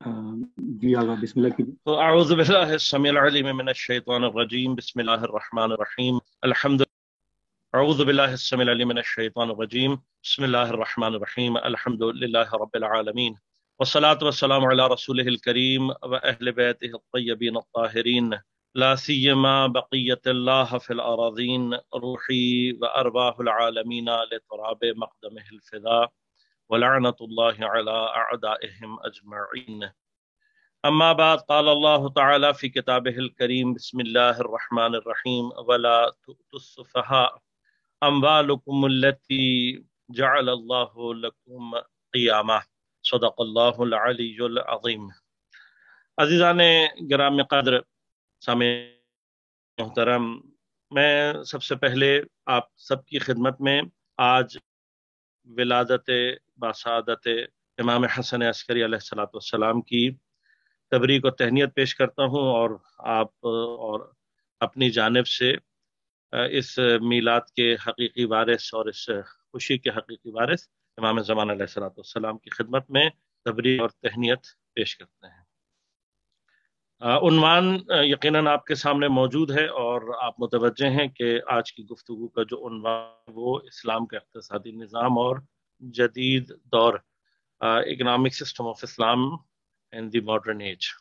अ, जी आगा बिस्मिल्लाह कीजिए। तो अऊज़ु बिल्लाहि अस्समीउल अलीम मिनश शैतानिर रजीम बिस्मिल्लाहिर रहमानिर रहीम अल्हम्दु अऊज़ु बिल्लाहि अस्समीउल अलीम मिनश शैतानिर रजीम बिस्मिल्लाहिर रहमानिर रहीम अल्हम्दुलिल्लाहि रब्बिल आलमीन वस्सलातु वस्सलामु अला रसूलिहिल करीम व अहलि बैतिहित तय्यबीन अत्ताहिरीन ला सियमा बक़ियतुल्लाह फिल अराज़ीन रूही व अरवाहुल आलमीन लितराबि मक़दमिहिल फ़िदा व लअनतुल्लाहि अला अअदाइहिम अजमईन। अम्मा बाद क़ाल अल्लाह तआला फ़ी किताबिहिल करीम बिस्मिल्लाहिर रहमानिर रहीम वला तु'तुस सुफ़हा अम्वालुकुमुल्लती जअलल्लाहु लकुम क़ियामा सदक़ल्लाहुल अलीयुल अज़ीम। अज़ीज़ाने गिराम क़द्र सामीन मोहतरम, मैं सबसे पहले आप सबकी खिदमत में आज विलादत बासादत इमाम हसन अस्करी अलैहिस्सलातु वस्सलाम की तबरीक और तहनीत पेश करता हूँ और आप और अपनी जानिब से इस मीलाद के हकीकी वारिस और इस खुशी के हकीकी वारिस इमाम ज़मान अलैहिस्सलातु वस्सलाम की खिदमत में तबरीक और तहनीत पेश करते हैं। उन्वान यकीनन आपके सामने मौजूद है और आप मुतवज्जे हैं कि आज की गुफ्तगू का जो उन्वान वो इस्लाम का इक़्तिसादी निज़ाम और जदीद दौर, economic system of Islam in the modern age.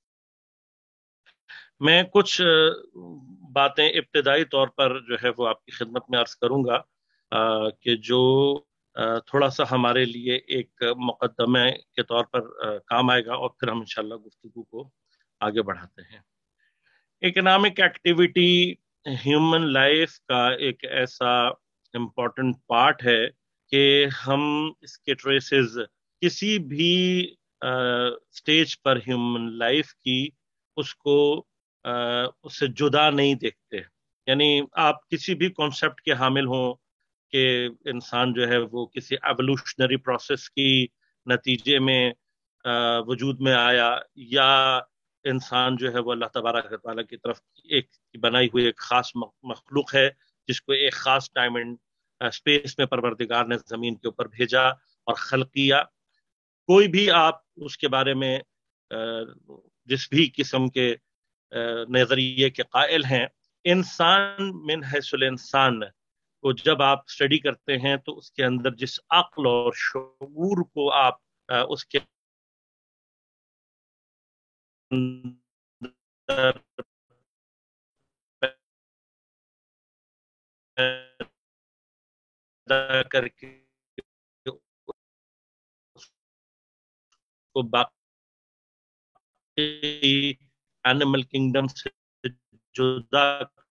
मैं कुछ बातें इब्तदाई तौर पर जो है वो आपकी खिदमत में अर्ज करूंगा कि जो थोड़ा सा हमारे लिए एक मुकदमे के तौर पर काम आएगा और फिर हम इंशाल्लाह गुफ्तगू को आगे बढ़ाते हैं। इकोनॉमिक एक्टिविटी ह्यूमन लाइफ का एक ऐसा इम्पोर्टेंट पार्ट है कि हम इसके ट्रेसेस किसी भी स्टेज पर ह्यूमन लाइफ की उसको उससे जुदा नहीं देखते। यानी आप किसी भी कॉन्सेप्ट के हामिल हों कि इंसान जो है वो किसी एवोल्यूशनरी प्रोसेस की नतीजे में वजूद में आया, या इंसान जो है वो अल्लाह तबारक व तआला की तरफ एक बनाई हुई एक खास मखलूक है जिसको एक खास टाइम एंड स्पेस में परवरदिगार ने जमीन के ऊपर भेजा और खल्क किया। कोई भी आप उसके बारे में जिस भी किस्म के नजरिए के कायल हैं, इंसान मिन हैसुल इंसान को जब आप स्टडी करते हैं तो उसके अंदर जिस अक्ल और शऊर को आप उसके अंदर पैदा करके उसको बाकी एनिमल किंगडम से जुदा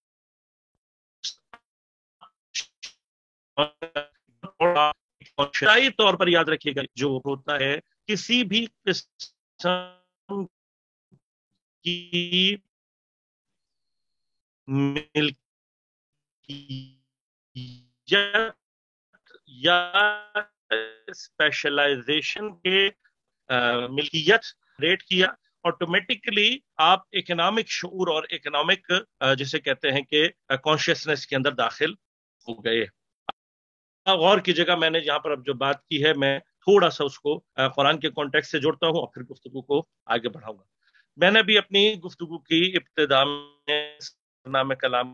शाही तौर पर याद रखिएगा, जो होता है किसी भी किस्म की मिल्कियत या स्पेशलाइजेशन के मिल्कियत रेट किया, ऑटोमेटिकली आप इकोनॉमिक शऊर और इकोनॉमिक जिसे कहते हैं कि कॉन्शियसनेस के अंदर दाखिल हो गए। गौर की जगह मैंने यहाँ पर अब जो बात की है मैं थोड़ा सा उसको कुरान के कॉन्टेक्स्ट से जोड़ता हूँ और फिर गुफ्तगू को आगे बढ़ाऊंगा। मैंने भी अपनी गुफ्तगू की इब्तिदा में नाम कलाम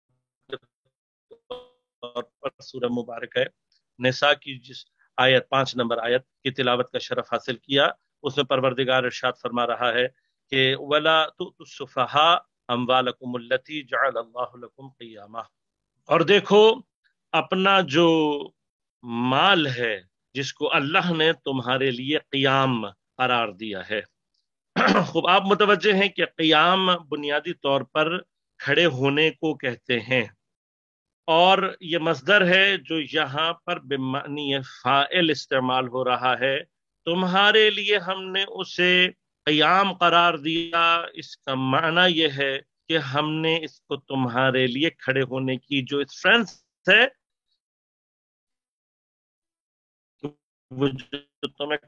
पर सूरह मुबारक है निसा की जिस आयत 5 नंबर आयत की तिलावत का शरफ हासिल किया, उसमें परवरदिगार इरशाद फरमा रहा है कि वला तुसुफहा अम्वालकुमुल्लती जअलल्लाहु लकुम क़ियामा। और देखो, अपना जो माल है जिसको अल्लाह ने तुम्हारे लिए क़ियाम करार दिया है। खूब आप मुतवज्जे हैं कि क़ियाम बुनियादी तौर पर खड़े होने को कहते हैं और ये मस्दर है जो यहाँ पर बेमानी फाइल इस्तेमाल हो रहा है। तुम्हारे लिए हमने उसे क़याम करार दिया, इसका माना यह है कि हमने इसको तुम्हारे लिए खड़े होने की जो स्ट्रेंथ है, वो जो तुम्हें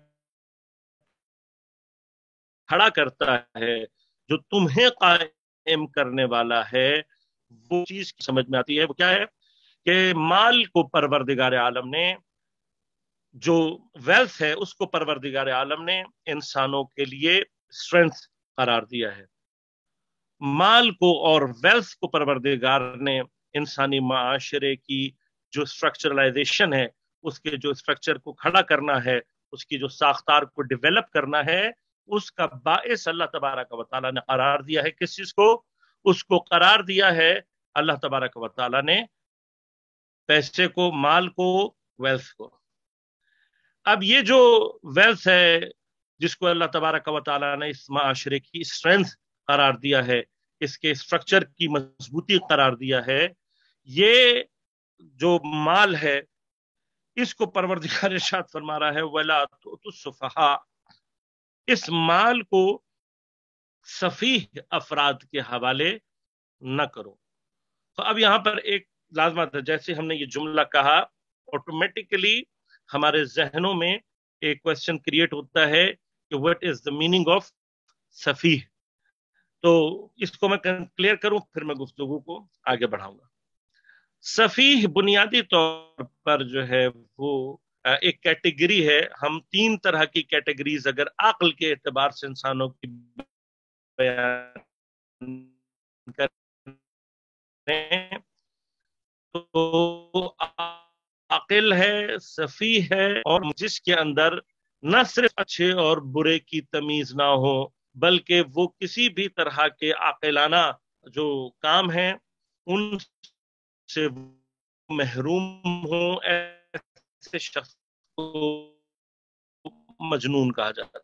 खड़ा करता है, जो तुम्हें कायम करने वाला है, वो चीज समझ में आती है। वो क्या है कि माल को परवरदिगार आलम ने جو ویلتھ ہے اس کو پروردگار عالم نے انسانوں کے لیے اسٹرینتھ قرار دیا ہے. مال کو اور ویلتھ کو پروردگار نے انسانی معاشرے کی جو اسٹرکچرلائزیشن ہے، اس کے جو اسٹرکچر کو کھڑا کرنا ہے، اس کی جو ساختار کو ڈیولپ کرنا ہے، اس کا باعث اللہ تبارک و تعالیٰ نے قرار دیا ہے. کس چیز کو؟ اس کو قرار دیا ہے اللہ تبارک و تعالیٰ نے پیسے کو، مال کو، ویلتھ کو. اب یہ جو ویلتھ ہے جس کو اللہ تبارک و تعالیٰ نے اس معاشرے کی اسٹرینتھ قرار دیا ہے، اس کے اسٹرکچر کی مضبوطی قرار دیا ہے، یہ جو مال ہے اس کو پروردگار ارشاد فرما رہا ہے وَلَا تُؤْتُوا السُّفَهَاءَ، اس مال کو سفیہ افراد کے حوالے نہ کرو. تو اب یہاں پر ایک لازمات ہے، جیسے ہم نے یہ جملہ کہا آٹومیٹیکلی ہمارے ذہنوں میں ایک کوشچن کریٹ ہوتا ہے کہ what is the meaning of Safiya. تو اس کو میں کلیئر کروں پھر میں گفتگو کو آگے بڑھاؤں گا. سفیہ بنیادی طور پر جو ہے وہ ایک کیٹیگری ہے. ہم 3 طرح کی کیٹیگریز اگر عقل کے اعتبار سے انسانوں کی بیان کریں تو عاقل ہے، سفیہ ہے، اور جس کے اندر نہ صرف اچھے اور برے کی تمیز نہ ہو بلکہ وہ کسی بھی طرح کے عاقلانہ جو کام ہیں ان سے محروم ہوں، ایسے شخص کو مجنون کہا جاتا ہے.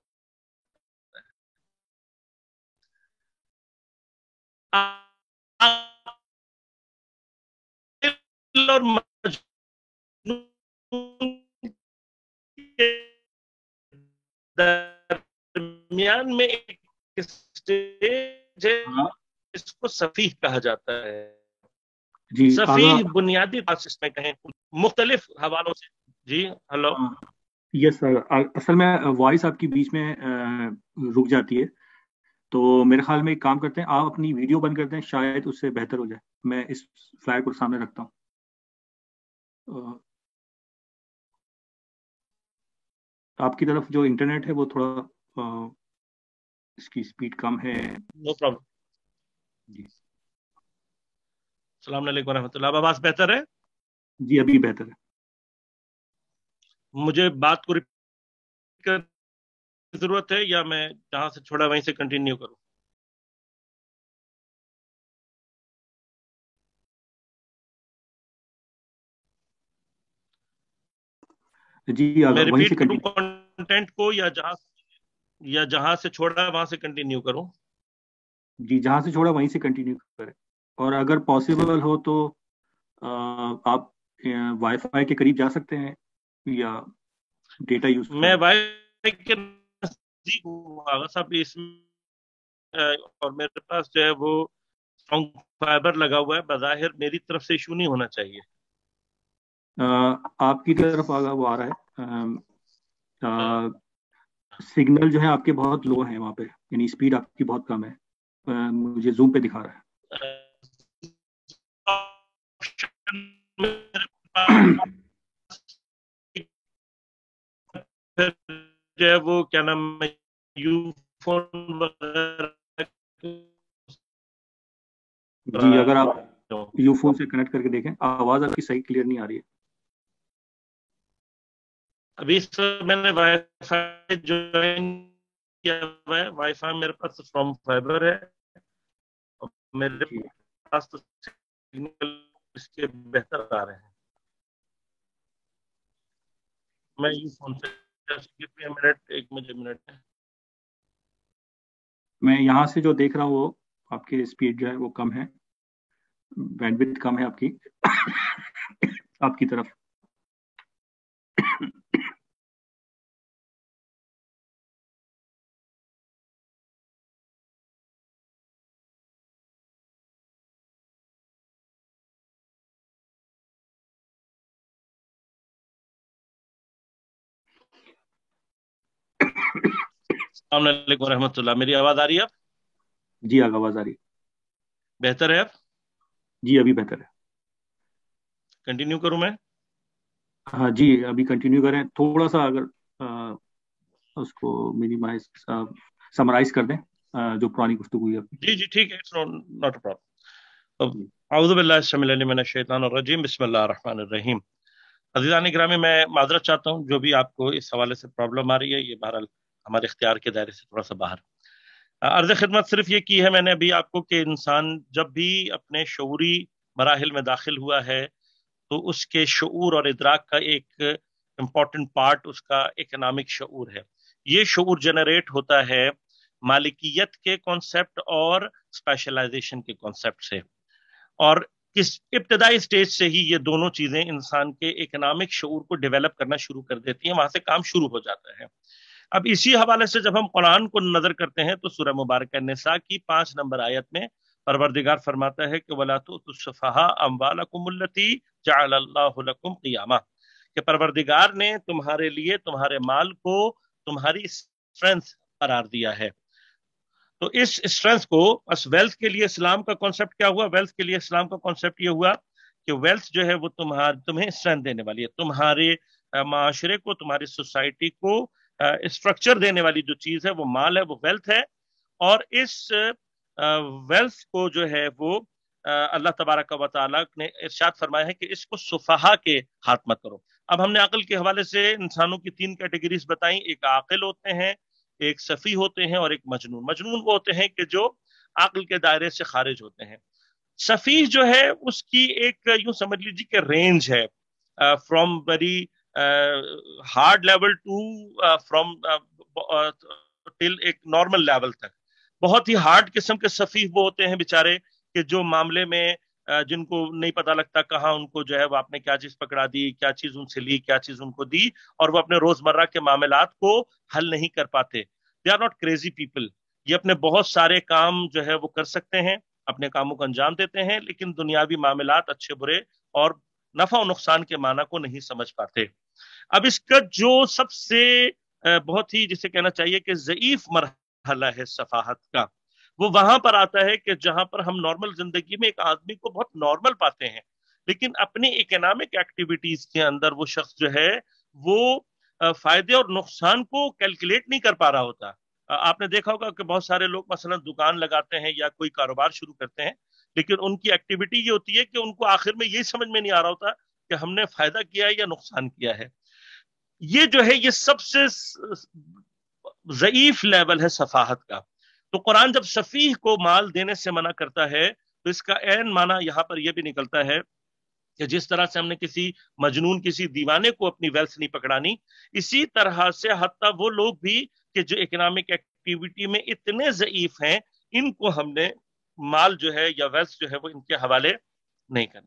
عاقل اور مجنون کے درمیان میں ایک اسٹیج ہے ہاں اس کو سفیہ کہا جاتا ہے. جی سفیہ بنیادی بات اس میں کہیں مختلف حوالوں سے. جی ہلو. یس سر، اصل میں وائس آپ کی بیچ میں رک جاتی ہے، تو میرے خیال میں ایک کام کرتے ہیں، آپ اپنی ویڈیو بند کرتے ہیں، شاید اس سے بہتر ہو جائے. میں اس فلائر کو سامنے رکھتا ہوں. آپ کی طرف جو انٹرنیٹ ہے وہ تھوڑا اس کی سپیڈ کم ہے. No problem. جی السلام علیکم ورحمۃ اللہ. آواز بہتر ہے؟ جی ابھی بہتر ہے. مجھے بات کو ریپیٹ کرنے کی ضرورت ہے یا میں جہاں سے چھوڑا وہیں سے کنٹینیو کروں؟ جی میں وہیں سے ریپیٹ کروں کنٹینیو. کنٹینٹ کو یا جہاں سے چھوڑا وہاں سے کنٹینیو کروں؟ جی جہاں سے چھوڑا وہیں سے کنٹینیو کریں، اور اگر پاسبل ہو تو آپ وائی فائی کے قریب جا سکتے ہیں یا ڈیٹا یوز کر میں رہے وائی فائی کے نزدیک ہوں آغا صاحب، اس میں اور میرے پاس جو ہے وہ اسٹرانگ فائبر لگا ہوا ہے. بظاہر میری طرف سے ایشو نہیں ہونا چاہیے. آپ کی طرف وہ آ رہا ہے. سگنل جو ہے آپ کے بہت لو ہیں وہاں پہ، یعنی اسپیڈ آپ کی بہت کم ہے. مجھے زوم پہ دکھا رہا پھر جو ہے وہ کیا نام ہے یو فون وغیرہ. ہے. جی اگر آپ یو فون سے کنیکٹ کر کے دیکھیں، آواز آپ کی صحیح کلیئر نہیں آ رہی ہے. ابھی میں نے وائی فائی جوائن کیا ہوا ہے. وائی فائی میرے پاس فرام فائبر ہے، میرے جی پاس تو سگنل اس کے بہتر آ رہے ہیں. میں یو فون سے ایک منٹ ہے. میں یہاں سے جو دیکھ رہا ہوں وہ آپ کی اسپیڈ جو ہے وہ کم ہے، بینڈ وڈتھ کم ہے آپ کی طرف. السلام علیکم ورحمۃ اللہ. میری آواز آ رہی ہے اب؟ جی آواز آ رہی ہے. بہتر ہے اب؟ جی ابھی بہتر ہے. کنٹینیو کروں میں؟ हाँ जी, अभी कंटिन्यू करें, थोड़ा सा अगर उसको मिनिमाइज समराइज कर दें जो पुरानी गुफ्तगू हुई अपनी। जी जी ठीक है, इट्स नॉट अ प्रॉब्लम। जी अऊज़ु बिल्लाहि अस्समिल अलीम मिनश शैतानिर रजीम, बिस्मिल्लाहिर रहमानिर रहीम। अज़ीज़ान गिरामी, मैं माजरत चाहता हूँ जो भी आपको इस हवाले से प्रॉब्लम आ रही है, ये बहरहाल हमारे इख्तियार के दायरे से थोड़ा सा बाहर। अर्ज़ खिदमत सिर्फ ये की है मैंने अभी आपको कि इंसान जब भी अपने शऊरी मराहिल में दाखिल हुआ है तो उसके शऊर और इदराक का एक इम्पॉर्टेंट पार्ट उसका इकोनॉमिक शऊर है। ये शऊर जनरेट होता है मालिकियत के कॉन्सेप्ट और स्पेशलाइजेशन के कॉन्सेप्ट से, और किस इब्तदाई स्टेज से ही ये दोनों चीजें इंसान के इकोनॉमिक शऊर को डेवलप करना शुरू कर देती हैं, वहां से काम शुरू हो जाता है। अब इसी हवाले से जब हम कुरान को नजर करते हैं तो सूरह मुबारक निसा की 5 नंबर आयत में परवरदिगार फरमाता है कि वला तुसफ़हा अम्वालकुमुल्लती जअलल्लाहु लकुम क़ियामा, कि परवरदिगार ने तुम्हारे लिए तुम्हारे माल को तुम्हारी स्ट्रेंथ करार दिया है। तो इस स्ट्रेंथ को, बस वेल्थ के लिए इस्लाम का कॉन्सेप्ट क्या हुआ? वेल्थ के लिए इस्लाम का कॉन्सेप्ट ये हुआ कि वेल्थ जो है वो तुम्हें स्ट्रेंथ देने वाली है, तुम्हारे माशरे को, तुम्हारी सोसाइटी को स्ट्रक्चर देने वाली जो चीज है वो माल है, वो वेल्थ है। और इस वेल्थ को जो है वो अल्लाह तबारक व तआला ने इरशाद फरमाया है कि इसको सुफहा के हाथ मत करो। अब हमने अक्ल के हवाले से इंसानों की 3 कैटेगरीज बताई, एक आकिल होते हैं, एक सफी होते हैं और एक मजनून। मजनून वो होते हैं कि जो अक्ल के दायरे से खारिज होते हैं। सफी जो है उसकी एक यूं समझ लीजिए कि रेंज है, from very hard level to from till एक नॉर्मल लेवल तक। बहुत ही हार्ड किस्म के सफी वो होते हैं बेचारे कि जो मामले में जिनको नहीं पता लगता कहाँ उनको जो है वो आपने क्या चीज पकड़ा दी, क्या चीज उनसे ली, क्या चीज उनको दी, और वो अपने रोजमर्रा के मामलात को हल नहीं कर पाते। They are not crazy people. ये अपने बहुत सारे काम जो है वो कर सकते हैं, अपने कामों को अंजाम देते हैं, लेकिन दुनियावी मामलात, अच्छे बुरे और नफा और नुकसान के माना को नहीं समझ पाते। अब इसका जो सबसे बहुत ही जिसे कहना चाहिए कि ज़ईफ मरहला है सफाहत का, वो वहां पर आता है कि जहां पर हम नॉर्मल जिंदगी में एक आदमी को बहुत नॉर्मल पाते हैं, लेकिन अपनी इकोनॉमिक एक्टिविटीज के अंदर वो शख्स जो है वो फायदे और नुकसान को कैलकुलेट नहीं कर पा रहा होता। आपने देखा होगा कि बहुत सारे लोग मसलन दुकान लगाते हैं या कोई कारोबार शुरू करते हैं, लेकिन उनकी एक्टिविटी ये होती है कि उनको आखिर में यही समझ में नहीं आ रहा होता कि हमने फायदा किया है या नुकसान किया है। ये जो है ये सबसे ज़ईफ लेवल है सफाहत का। तो कुरान जब सफीह को माल देने से मना करता है तो इसका ऐन माना यहां पर यह भी निकलता है कि जिस तरह से हमने किसी मजनून, किसी दीवाने को अपनी वेल्थ नहीं पकड़ानी, इसी तरह से हत्ता वो लोग भी कि जो इकोनॉमिक एक्टिविटी में इतने ज़ईफ हैं, इनको हमने माल जो है या वेल्थ जो है वो इनके हवाले नहीं करनी।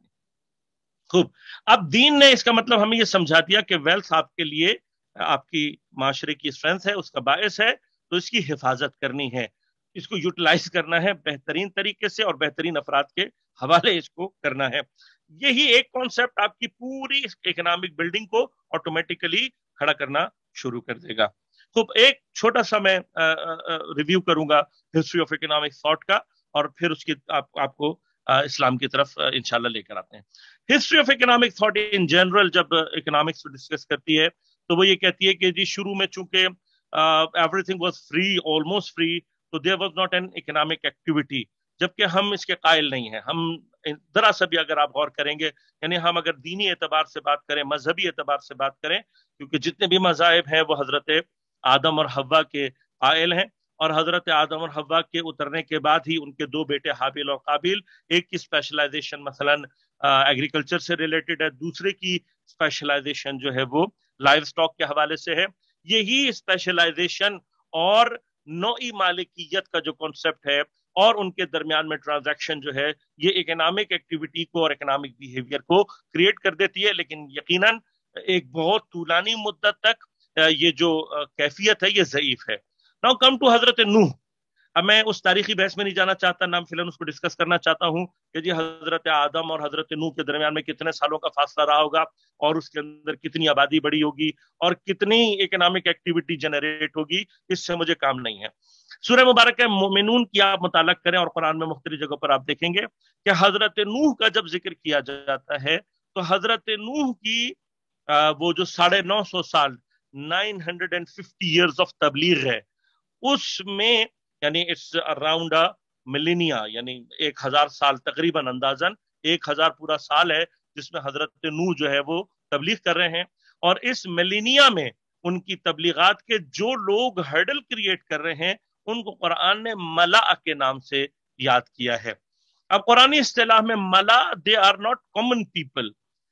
खूब। अब दीन ने इसका मतलब हमें यह समझा दिया कि वेल्थ आपके लिए आपकी माशरे की स्ट्रेंथ है, उसका बायस है, तो इसकी हिफाजत करनी है, इसको यूटिलाइज करना है बेहतरीन तरीके से और बेहतरीन अफराद के हवाले इसको करना है। यही एक कॉन्सेप्ट आपकी पूरी इकोनॉमिक बिल्डिंग को ऑटोमेटिकली खड़ा करना शुरू कर देगा। खूब। एक छोटा सा मैं रिव्यू करूंगा हिस्ट्री ऑफ इकोनॉमिक थॉट का, और फिर उसकी आपको इस्लाम की तरफ इंशाल्लाह लेकर आते हैं। History of economic thought in general जब इकोनॉमिक्स को डिस्कस करती है तो वो ये कहती है कि जी शुरू में चूंकि everything was free, almost free, तो there was not an economic activity, जबकि हम इसके कायल नहीं हैं। हम जरा सा भी अगर आप गौर करेंगे, यानी हम अगर दीनी एतबार से बात करें, मजहबी एतबार से बात करें, क्योंकि जितने भी मज़ाहिब हैं वो हजरत आदम और हव्वा के कायल हैं, और हजरत आदम और हव्वा के उतरने के बाद ही उनके 2 बेटे हाबिल और काबिल, एक की स्पेशलाइजेशन मसलन एग्रीकल्चर से रिलेटेड है, दूसरे की स्पेशलाइजेशन जो है वो लाइव स्टॉक के हवाले से है। यही स्पेशलाइजेशन और नौई मालिकियत का जो कॉन्सेप्ट है और उनके दरमियान में ट्रांजैक्शन जो है, ये इकोनॉमिक एक्टिविटी को और इकोनॉमिक बिहेवियर को क्रिएट कर देती है, लेकिन यकीनन एक बहुत तूलानी मुद्दत तक ये जो कैफियत है ये ज़ईफ है। नाउ कम टू हजरत नूह। अब मैं उस तारीखी बहस में नहीं जाना चाहता, नाम फिलहाल उसको डिस्कस करना चाहता हूं कि जी हजरत आदम और हजरत नूह के दरमियान में कितने सालों का फासला रहा होगा, और उसके अंदर कितनी आबादी बढ़ी होगी, और कितनी इकोनॉमिक एक्टिविटी जनरेट होगी, इससे मुझे काम नहीं है। सूरह मुबारक मोमिनून की आप मुताला करें और कुरान में मुख्तलिफ जगहों पर आप देखेंगे कि हजरत नूह का जब जिक्र किया जाता है तो हजरत नूह की وہ جو 950 سال 950 ایئرز آف تبلیغ ہے، اس میں یعنی اٹس اراؤنڈ ملینیا، یعنی 1000 سال تقریباً، اندازاً 1000 پورا سال ہے جس میں حضرت نوح جو ہے وہ تبلیغ کر رہے ہیں. اور اس ملینیا میں ان کی تبلیغات کے جو لوگ ہرڈل کریٹ کر رہے ہیں ان کو قرآن نے ملا کے نام سے یاد کیا ہے. اب قرآنی اصطلاح میں ملا، they are not common people.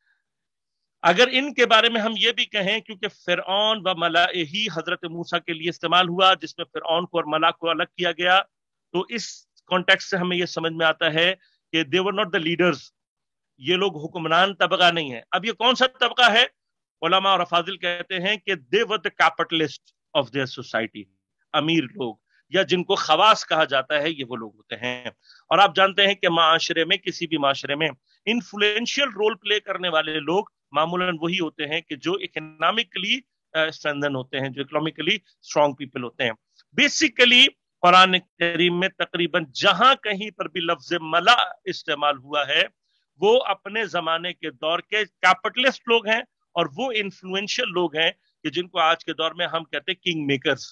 اگر ان کے بارے میں ہم یہ بھی کہیں، کیونکہ فرعون و ملائہی حضرت موسیٰ کے لیے استعمال ہوا جس میں فرعون کو اور ملا کو الگ کیا گیا، تو اس کانٹیکسٹ سے ہمیں یہ سمجھ میں آتا ہے کہ they were not the leaders، یہ لوگ حکمران طبقہ نہیں ہے. اب یہ کون سا طبقہ ہے؟ علماء اور افاضل کہتے ہیں کہ they were the capitalist of their society، امیر لوگ یا جن کو خواص کہا جاتا ہے، یہ وہ لوگ ہوتے ہیں. اور آپ جانتے ہیں کہ معاشرے میں، کسی بھی معاشرے میں انفلوئنشیل رول پلے کرنے والے لوگ معمولاً وہی ہوتے ہیں کہ جو اکنامکلی اسٹرینتھن ہوتے ہیں، جو اکنامکلی اسٹرانگ پیپل ہوتے ہیں. بیسیکلی قرآن کریم میں تقریباً جہاں کہیں پر بھی لفظ ملا استعمال ہوا ہے وہ اپنے زمانے کے دور کے کیپٹلسٹ لوگ ہیں، اور وہ انفلوئنشیل لوگ ہیں کہ جن کو آج کے دور میں ہم کہتے ہیں کنگ میکرز.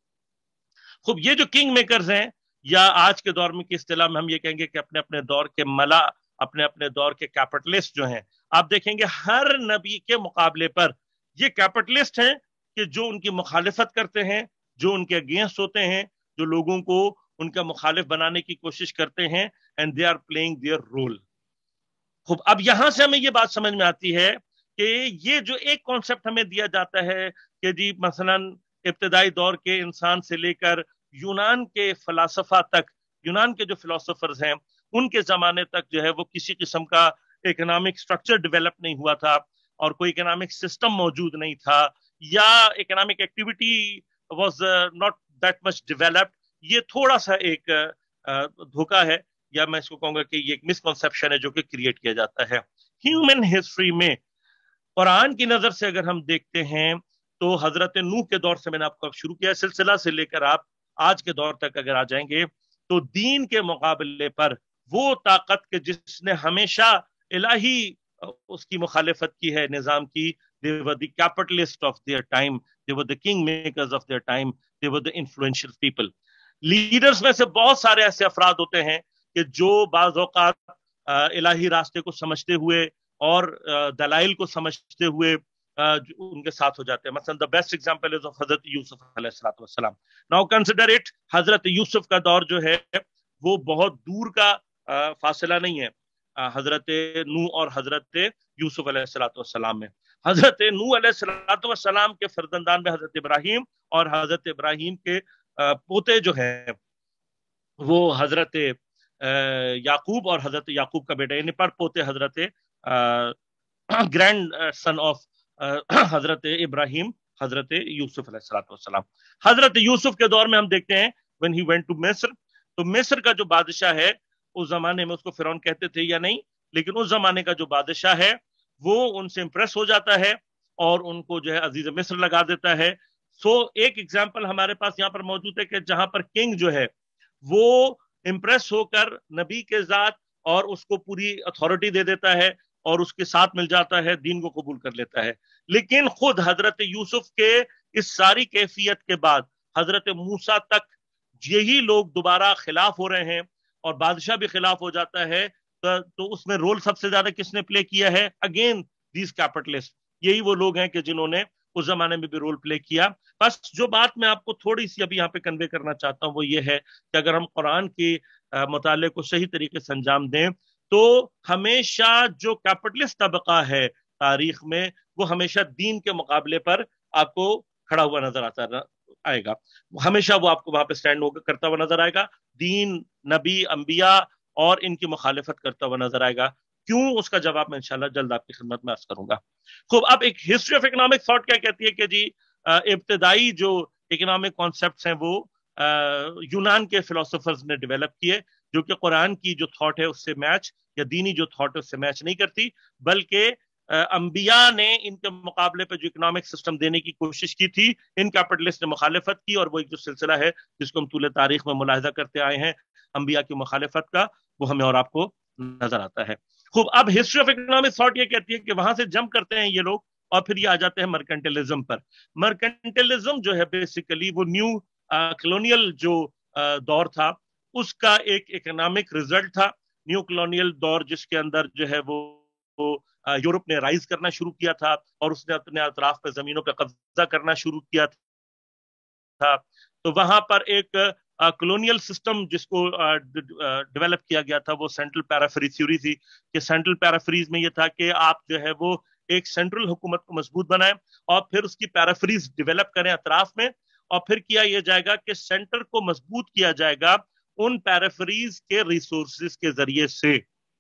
خوب، یہ جو کنگ میکرز ہیں، یا آج کے دور میں کی اصطلاح میں ہم یہ کہیں گے کہ اپنے اپنے دور کے ملا، اپنے اپنے دور کے کیپٹلسٹ جو ہیں، آپ دیکھیں گے ہر نبی کے مقابلے پر یہ کیپٹلسٹ ہیں کہ جو ان کی مخالفت کرتے ہیں، جو ان کے اگینسٹ ہوتے ہیں، جو لوگوں کو ان کا مخالف بنانے کی کوشش کرتے ہیں، and they are playing their role. خوب، اب یہاں سے ہمیں یہ بات سمجھ میں آتی ہے کہ یہ جو ایک کانسیپٹ ہمیں دیا جاتا ہے کہ جی مثلاً ابتدائی دور کے انسان سے لے کر یونان کے فلاسفہ تک، یونان کے جو فلاسفرز ہیں ان کے زمانے تک جو ہے وہ کسی قسم کا اکنامک سٹرکچر ڈیولپ نہیں ہوا تھا، اور کوئی اکنامک سسٹم موجود نہیں تھا، یا economic activity was not that much developed. یہ تھوڑا سا ایک دھوکہ ہے، یا میں اس کو کہوں گا کہ یہ ایک مسکنسیپشن ہے جو کہ کریٹ کیا جاتا ہے. ہیومن ہسٹری میں قرآن کی نظر سے اگر ہم دیکھتے ہیں تو حضرت نوح کے دور سے میں نے آپ کو شروع کیا سلسلہ سے لے کر آپ آج کے دور تک اگر آ جائیں گے تو دین کے مقابلے پر وہ طاقت کے جس نے ہمیشہ الہی اس کی مخالفت کی ہے نظام کی، they were the capitalist of their time, they were the king makers of their time, they were the influential people. Leaders میں سے بہت سارے ایسے افراد ہوتے ہیں کہ جو بعض اوقات الہی راستے کو سمجھتے ہوئے اور دلائل کو سمجھتے ہوئے ان کے ساتھ ہو جاتے ہیں. مثلا the best example is of حضرت یوسف علیہ السلام. Now consider it، حضرت یوسف کا دور جو ہے وہ بہت دور کا فاصلہ نہیں ہے حضرت نوح اور حضرت یوسف علیہ السلام میں. حضرت نوح علیہ السلام کے فرزندان میں حضرت ابراہیم، اور حضرت ابراہیم کے پوتے جو ہیں وہ حضرت یعقوب اور حضرت یعقوب کا بیٹا، یعنی پر پوتے حضرت گرینڈ سن آف حضرت ابراہیم، حضرت یوسف علیہ السلام. حضرت یوسف کے دور میں ہم دیکھتے ہیں when he went to مصر، تو مصر کا جو بادشاہ ہے اس زمانے میں، اس کو فرعون کہتے تھے یا نہیں، لیکن اس زمانے کا جو بادشاہ ہے وہ ان سے امپریس ہو جاتا ہے اور ان کو جو ہے عزیز مصر لگا دیتا ہے. سو ایک ایگزامپل ہمارے پاس یہاں پر موجود ہے کہ جہاں پر کنگ جو ہے وہ امپریس ہو کر نبی کے ذات اور اس کو پوری اتھارٹی دے دیتا ہے اور اس کے ساتھ مل جاتا ہے، دین کو قبول کر لیتا ہے. لیکن خود حضرت یوسف کے اس ساری کیفیت کے بعد حضرت موسیٰ تک یہی لوگ دوبارہ خلاف ہو رہے ہیں اور بادشاہ بھی خلاف ہو جاتا ہے، تو اس میں رول سب سے زیادہ کس نے پلے کیا ہے؟ Again these capitalist. یہی وہ لوگ ہیں کہ جنہوں نے اس زمانے میں بھی رول پلے کیا. بس جو بات میں آپ کو تھوڑی سی ابھی یہاں پہ کنوے کرنا چاہتا ہوں وہ یہ ہے کہ اگر ہم قرآن کے مطالعے کو صحیح طریقے سے انجام دیں تو ہمیشہ جو کیپٹلسٹ طبقہ ہے تاریخ میں وہ ہمیشہ دین کے مقابلے پر آپ کو کھڑا ہوا نظر آئے گا. ہمیشہ وہ آپ کو وہاں پہ سٹینڈ کرتا ہوا نظر آئے گا، دین، نبی، انبیاء اور ان کی مخالفت کرتا ہوا نظر آئے گا. کیوں؟ اس کا جواب میں انشاءاللہ جلد آپ کی خدمت میں عرض کروں گا. خوب، اب ایک ہسٹری آف اکنامک تھاٹ کیا کہتی ہے کہ جی ابتدائی جو اکنامک کانسیپٹس ہیں وہ یونان کے فلاسفرز نے ڈیولپ کیے، جو کہ قرآن کی جو تھاٹ ہے اس سے میچ، یا دینی جو تھاٹ ہے اس سے میچ نہیں کرتی، بلکہ انبیاء نے ان کے مقابلے پہ جو اکنامک سسٹم دینے کی کوشش کی تھی ان کیپٹلسٹ نے مخالفت کی، اور وہ ایک جو سلسلہ ہے جس کو ہم طول تاریخ میں ملاحظہ کرتے آئے ہیں انبیاء کی مخالفت کا، وہ ہمیں اور آپ کو نظر آتا ہے. خوب، اب ہسٹری آف اکنامک تھاٹ یہ کہتی ہے کہ وہاں سے جمپ کرتے ہیں یہ لوگ اور پھر یہ آ جاتے ہیں مرکنٹلزم پر. مرکنٹلزم جو ہے بیسیکلی وہ نیو کلونیل جو دور تھا اس کا ایک اکنامک رزلٹ تھا. نیو کلونیل دور جس کے اندر جو ہے وہ یورپ نے رائز کرنا شروع کیا تھا اور اس نے اپنے اطراف پہ زمینوں پہ قبضہ کرنا شروع کیا تھا. تو وہاں پر ایک کلونیل سسٹم جس کو ڈیولپ کیا گیا تھا وہ سینٹرل پیرافریز تھیوری تھی کہ سینٹرل پیرافریز میں یہ تھا کہ آپ جو ہے وہ ایک سینٹرل حکومت کو مضبوط بنائیں اور پھر اس کی پیرافریز ڈیولپ کریں اطراف میں, اور پھر کیا یہ جائے گا کہ سینٹر کو مضبوط کیا جائے گا ان پیرافریز کے ریسورسز کے ذریعے سے.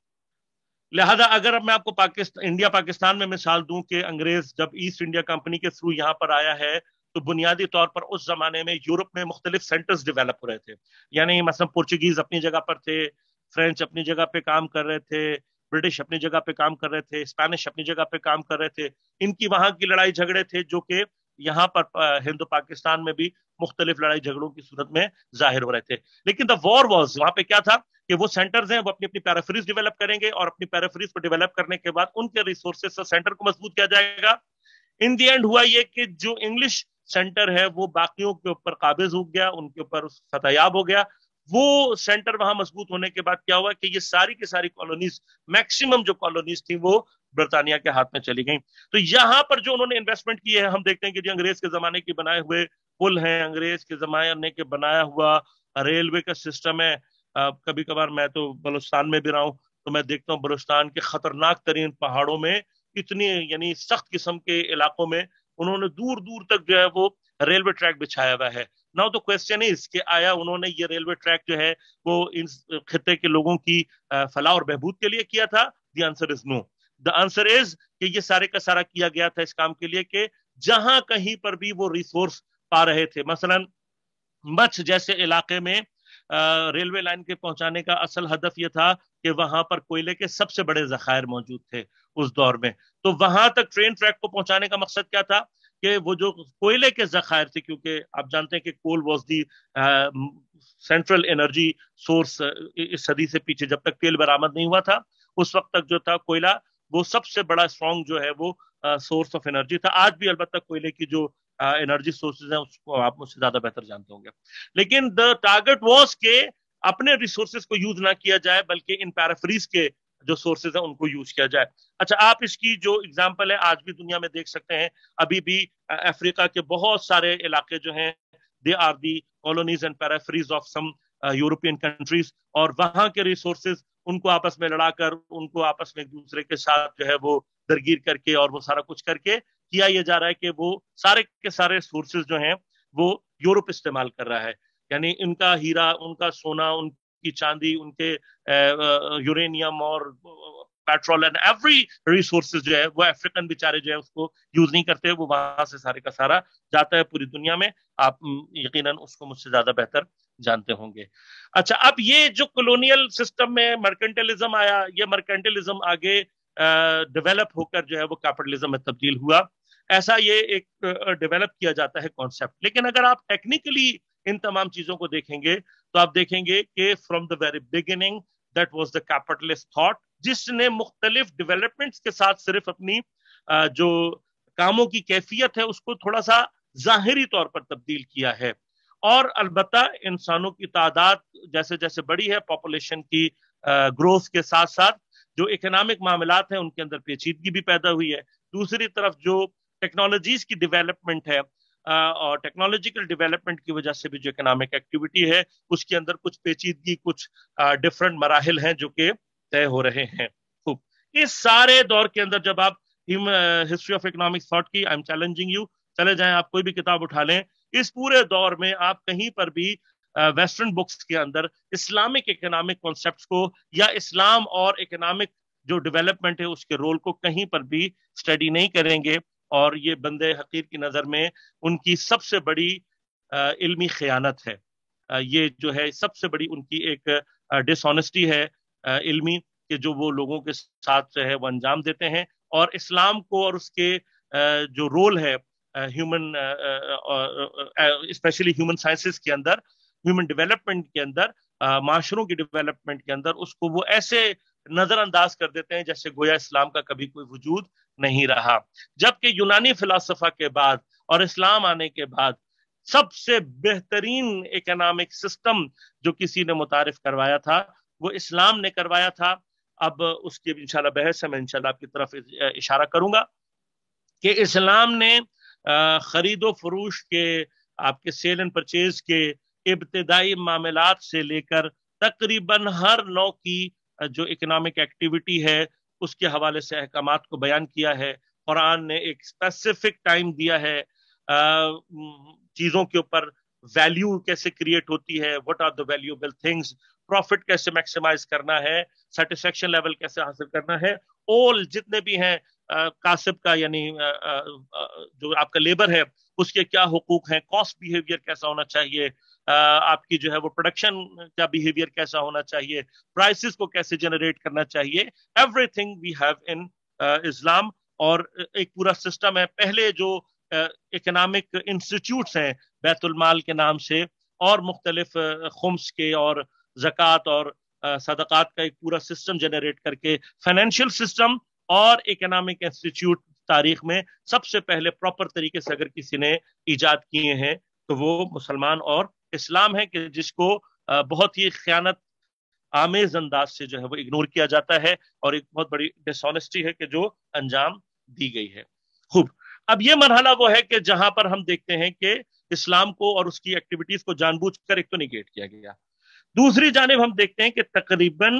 لہذا اگر میں آپ کو انڈیا پاکستان میں مثال دوں کہ انگریز جب ایسٹ انڈیا کمپنی کے تھرو یہاں پر آیا ہے تو بنیادی طور پر اس زمانے میں یورپ میں مختلف سینٹرز ڈیولپ ہو رہے تھے. یعنی مثلا پورچوگیز اپنی جگہ پر تھے, فرینچ اپنی جگہ پہ کام کر رہے تھے, برٹش اپنی جگہ پہ کام کر رہے تھے, اسپینش اپنی جگہ پہ کام کر رہے تھے. ان کی وہاں کی لڑائی جھگڑے تھے جو کہ یہاں پر ہند پاکستان میں بھی مختلف لڑائی جھگڑوں کی صورت میں ظاہر ہو رہے تھے. لیکن دا وار واز وہاں پہ کیا تھا کہ وہ سینٹرز ہیں وہ اپنی اپنی پیرافریز ڈیولپ کریں گے اور اپنی پیرافریز کو ڈیولپ کرنے کے بعد ان کے ریسورسز سے سینٹر کو مضبوط کیا جائے گا. ان دی اینڈ ہوا یہ کہ جو انگلش سینٹر ہے وہ باقیوں کے اوپر قابض ہو گیا, ان کے اوپر فتح یاب ہو گیا. وہ سینٹر وہاں مضبوط ہونے کے بعد کیا ہوا کہ یہ ساری کی ساری کالونیز, میکسیمم جو کالونیز تھیں وہ برطانیہ کے ہاتھ میں چلی گئیں. تو یہاں پر جو انہوں نے انویسٹمنٹ کی ہے ہم دیکھتے ہیں کہ جو انگریز کے زمانے کے بنائے ہوئے پل ہیں, انگریز کے زمانے کے بنایا ہوا ریلوے کا سسٹم ہے. کبھی کبھار میں تو بلوچستان میں بھی رہا ہوں تو میں دیکھتا ہوں بلوچستان کے خطرناک ترین پہاڑوں میں اتنی یعنی سخت قسم کے علاقوں میں انہوں نے دور دور تک جو ہے وہ ریلوے ٹریک بچھایا ہوا ہے. ناؤ تو کوسچن از کہ آیا انہوں نے یہ ریلوے ٹریک جو ہے وہ ان خطے کے لوگوں کی فلاح اور بہبود کے لیے کیا تھا؟ The answer is know. The answer is کہ یہ سارے کا سارا کیا گیا تھا اس کام کے لیے کہ جہاں کہیں پر بھی وہ ریسورس پا رہے تھے, مثلا مچھ جیسے علاقے میں ریلوے لائن کے پہنچانے کا اصل ہدف یہ تھا کہ وہاں پر کوئلے کے سب سے بڑے ذخائر موجود تھے اس دور میں. تو وہاں تک ٹرین ٹریک کو پہنچانے کا مقصد کیا تھا کہ وہ جو کوئلے کے ذخائر تھے, کیونکہ آپ جانتے ہیں کہ coal was the central energy source اس صدی سے پیچھے, جب تک تیل برآمد نہیں ہوا تھا اس وقت تک جو تھا کوئلہ وہ سب سے بڑا اسٹرانگ جو ہے وہ سورس آف انرجی تھا. آج بھی البتہ کوئلے کی جو انرجی سورسز ہیں اس کو آپ مجھ سے زیادہ بہتر جانتے ہوں گے. لیکن دا ٹارگٹ واز کہ اپنے ریسورسز کو یوز نہ کیا جائے بلکہ ان پیرافریز کے جو سورسز ہیں ان کو یوز کیا جائے. اچھا, آپ اس کی جو اگزامپل ہے آج بھی دنیا میں دیکھ سکتے ہیں. ابھی بھی افریقہ کے بہت سارے علاقے جو ہیں they are the colonies and peripheries of some European countries, اور وہاں کے ریسورسز ان کو آپس میں لڑا کر, ان کو آپس میں ایک دوسرے کے ساتھ جو ہے وہ درگیر کر کے اور وہ سارا کچھ کر کے کیا یہ جا رہا ہے کہ وہ سارے کے سارے سورسز جو ہیں وہ یورپ استعمال کر رہا ہے. یعنی ان کا ہیرا, ان کا سونا, ان کی چاندی, ان کے یورینیم اور پیٹرول اینڈ ایوری ریسورسز جو ہے وہ افریقن بیچارے جو ہے اس کو یوز نہیں کرتے, وہ وہاں سے سارے کا سارا جاتا ہے پوری دنیا میں. آپ یقیناً اس کو مجھ سے زیادہ بہتر جانتے ہوں گے. اچھا, اب یہ جو کولونیل سسٹم میں مرکنٹلزم آیا, یہ مرکنٹلزم آگے ڈیولپ ہو کر جو ہے وہ کیپٹلزم میں تبدیل ہوا. ایسا یہ ایک ڈیولپ کیا جاتا ہے کانسیپٹ. لیکن اگر آپ ٹیکنیکلی ان تمام چیزوں کو دیکھیں گے تو آپ دیکھیں گے کہ from the very beginning that was the capitalist thought, جس نے مختلف ڈیولپمنٹس کے ساتھ صرف اپنی جو کاموں کی کیفیت ہے اس کو تھوڑا سا ظاہری طور پر تبدیل کیا ہے. اور البتہ انسانوں کی تعداد جیسے جیسے بڑی ہے, پاپولیشن کی گروتھ کے ساتھ ساتھ جو اکنامک معاملات ہیں ان کے اندر پیچیدگی بھی پیدا ہوئی ہے. دوسری طرف جو ٹیکنالوجیز کی ڈیولپمنٹ ہے اور ٹیکنالوجیکل ڈیولپمنٹ کی وجہ سے بھی جو اکنامک ایکٹیویٹی ہے اس کے اندر کچھ پیچیدگی, کچھ ڈفرنٹ مراحل ہیں جو کہ طے ہو رہے ہیں. خوب, اس سارے دور کے اندر جب آپ ہسٹری آف اکنامک تھاٹ کی, آئی ایم چیلنجنگ یو, چلے جائیں آپ کوئی بھی کتاب اٹھا لیں, اس پورے دور میں آپ کہیں پر بھی ویسٹرن بکس کے اندر اسلامک اکنامک کانسیپٹس کو یا اسلام اور اکنامک جو ڈیولپمنٹ ہے اس کے رول کو کہیں پر بھی اسٹڈی نہیں کریں گے. اور یہ بندے حقیر کی نظر میں ان کی سب سے بڑی علمی خیانت ہے. یہ جو ہے سب سے بڑی ان کی ایک ڈس آنیسٹی ہے علمی, کہ جو وہ لوگوں کے ساتھ جو ہے وہ انجام دیتے ہیں. اور اسلام کو اور اس کے جو رول ہے ہیومن اسپیشلی ہیومن سائنسز کے اندر, ہیومن ڈیولپمنٹ کے اندر, معاشروں کی ڈیولپمنٹ کے اندر, اس کو وہ ایسے نظر انداز کر دیتے ہیں جیسے گویا اسلام کا کبھی کوئی وجود نہیں رہا. جبکہ یونانی فلسفہ کے بعد اور اسلام آنے کے بعد سب سے بہترین اکنامک سسٹم جو کسی نے متعارف کروایا تھا وہ اسلام نے کروایا تھا. اب اس کی انشاءاللہ بحث ہے, میں انشاءاللہ آپ کی طرف اشارہ کروں گا کہ اسلام نے خرید و فروش کے, آپ کے سیل اینڈ پرچیز کے ابتدائی معاملات سے لے کر تقریباً ہر نوع کی جو اکنامک ایکٹیویٹی ہے اس کے حوالے سے احکامات کو بیان کیا ہے. قرآن نے ایک اسپیسیفک ٹائم دیا ہے چیزوں کے اوپر, ویلیو کیسے کریٹ ہوتی ہے, what are the valuable things, profit کیسے میکسیمائز کرنا ہے, سیٹسفیکشن لیول کیسے حاصل کرنا ہے, all جتنے بھی ہیں کاسب کا یعنی جو آپ کا لیبر ہے اس کے کیا حقوق ہیں, کاسٹ بیہیویئر کیسا ہونا چاہیے, آپ کی جو ہے وہ پروڈکشن کا بیہیویئر کیسا ہونا چاہیے, پرائسز کو کیسے جنریٹ کرنا چاہیے, every thing we have in Islam. اور ایک پورا سسٹم ہے. پہلے جو اکنامک انسٹیٹیوٹس ہیں بیت المال کے نام سے اور مختلف خمس کے اور زکوٰۃ اور صدقات کا ایک پورا سسٹم جنریٹ کر کے فائنینشیل سسٹم اور اکنامک انسٹیٹیوٹ تاریخ میں سب سے پہلے پراپر طریقے سے اگر کسی نے ایجاد کیے ہیں تو وہ مسلمان اور اسلام ہے, کہ جس کو بہت ہی خیانت آمیز انداز سے جو ہے وہ اگنور کیا جاتا ہے اور ایک بہت بڑی ڈس آنیسٹی ہے کہ جو انجام دی گئی ہے. خوب, اب یہ مرحلہ وہ ہے کہ جہاں پر ہم دیکھتے ہیں کہ اسلام کو اور اس کی ایکٹیویٹیز کو جان بوجھ کر ایک تو نیگیٹ کیا گیا. دوسری جانب ہم دیکھتے ہیں کہ تقریباً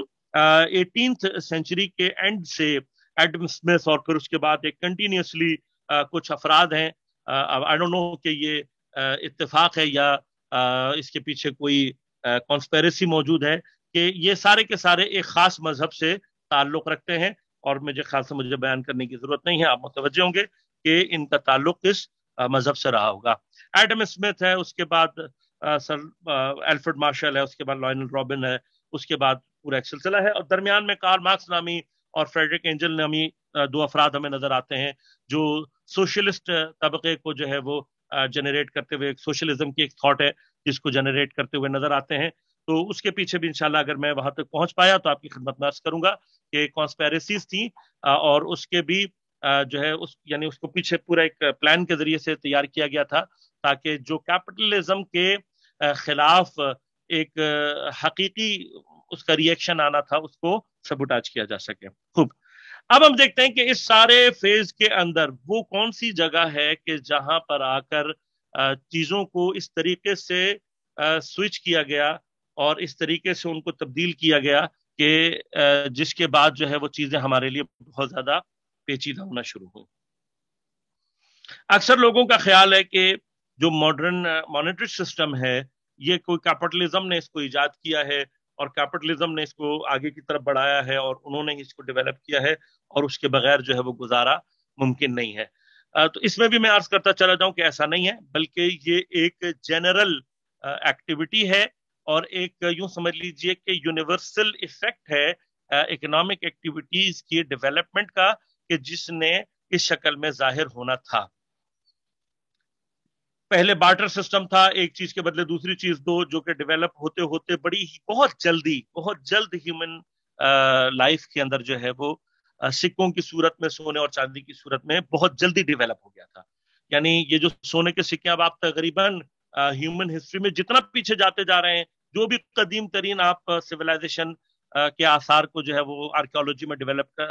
18th سینچری کے اینڈ سے ایڈم اسمتھ اور پھر اس کے بعد ایک کنٹینیوسلی کچھ افراد ہیں, آئی ڈونٹ نو کہ یہ اتفاق ہے یا اس کے پیچھے کوئی کانسپیریسی موجود ہے, کہ یہ سارے کے سارے ایک خاص مذہب سے تعلق رکھتے ہیں, اور مجھے بیان کرنے کی ضرورت نہیں ہے, آپ متوجہ ہوں گے کہ ان کا تعلق کس مذہب سے رہا ہوگا. ایڈم اسمتھ ہے, اس کے بعد سر الفریڈ مارشل ہے, اس کے بعد لائنل رابن ہے, اس کے بعد پورا ایک سلسلہ ہے, اور درمیان میں کارل مارکس نامی اور فریڈرک اینجل نامی دو افراد ہمیں نظر آتے ہیں جو سوشلسٹ طبقے کو جو ہے وہ جنریٹ کرتے ہوئے, ایک سوشلزم کی ایک تھاٹ ہے جس کو جنریٹ کرتے ہوئے نظر آتے ہیں. تو اس کے پیچھے بھی انشاءاللہ اگر میں وہاں تک پہنچ پایا تو آپ کی خدمت میں عرض کروں گا کہ کانسپیریسیز تھیں, اور اس کے بھی جو ہے یعنی اس کو پیچھے پورا ایک پلان کے ذریعے سے تیار کیا گیا تھا تاکہ جو کیپٹلزم کے خلاف ایک حقیقی اس کا ری ایکشن آنا تھا اس کو سبوٹاج کیا جا سکے. خوب, اب ہم دیکھتے ہیں کہ اس سارے فیز کے اندر وہ کون سی جگہ ہے کہ جہاں پر آ کر چیزوں کو اس طریقے سے سوئچ کیا گیا اور اس طریقے سے ان کو تبدیل کیا گیا کہ جس کے بعد جو ہے وہ چیزیں ہمارے لیے بہت زیادہ پیچیدہ ہونا شروع ہوئی. اکثر لوگوں کا خیال ہے کہ جو ماڈرن مانیٹری سسٹم ہے یہ کوئی کیپٹلزم نے اس کو ایجاد کیا ہے اور کیپٹلزم نے اس کو آگے کی طرف بڑھایا ہے اور انہوں نے اس کو ڈیولپ کیا ہے اور اس کے بغیر جو ہے وہ گزارا ممکن نہیں ہے. تو اس میں بھی میں عرض کرتا چلا جاؤں کہ ایسا نہیں ہے, بلکہ یہ ایک جنرل ایکٹیویٹی ہے اور ایک یوں سمجھ لیجئے کہ یونیورسل ایفیکٹ ہے اکنامک ایکٹیویٹیز کی ڈیولپمنٹ کا, کہ جس نے اس شکل میں ظاہر ہونا تھا. پہلے بارٹر سسٹم تھا, ایک چیز کے بدلے دوسری چیز دو, جو کہ ڈیولپ ہوتے ہوتے بہت جلد ہیومن لائف کے اندر جو ہے وہ سکوں کی صورت میں, سونے اور چاندی کی صورت میں بہت جلدی ڈیولپ ہو گیا تھا. یعنی یہ جو سونے کے سکے اب آپ تقریباً ہیومن ہسٹری میں جتنا پیچھے جاتے جا رہے ہیں, جو بھی قدیم ترین آپ سویلائزیشن کے آثار کو جو ہے وہ آرکیولوجی میں ڈیولپ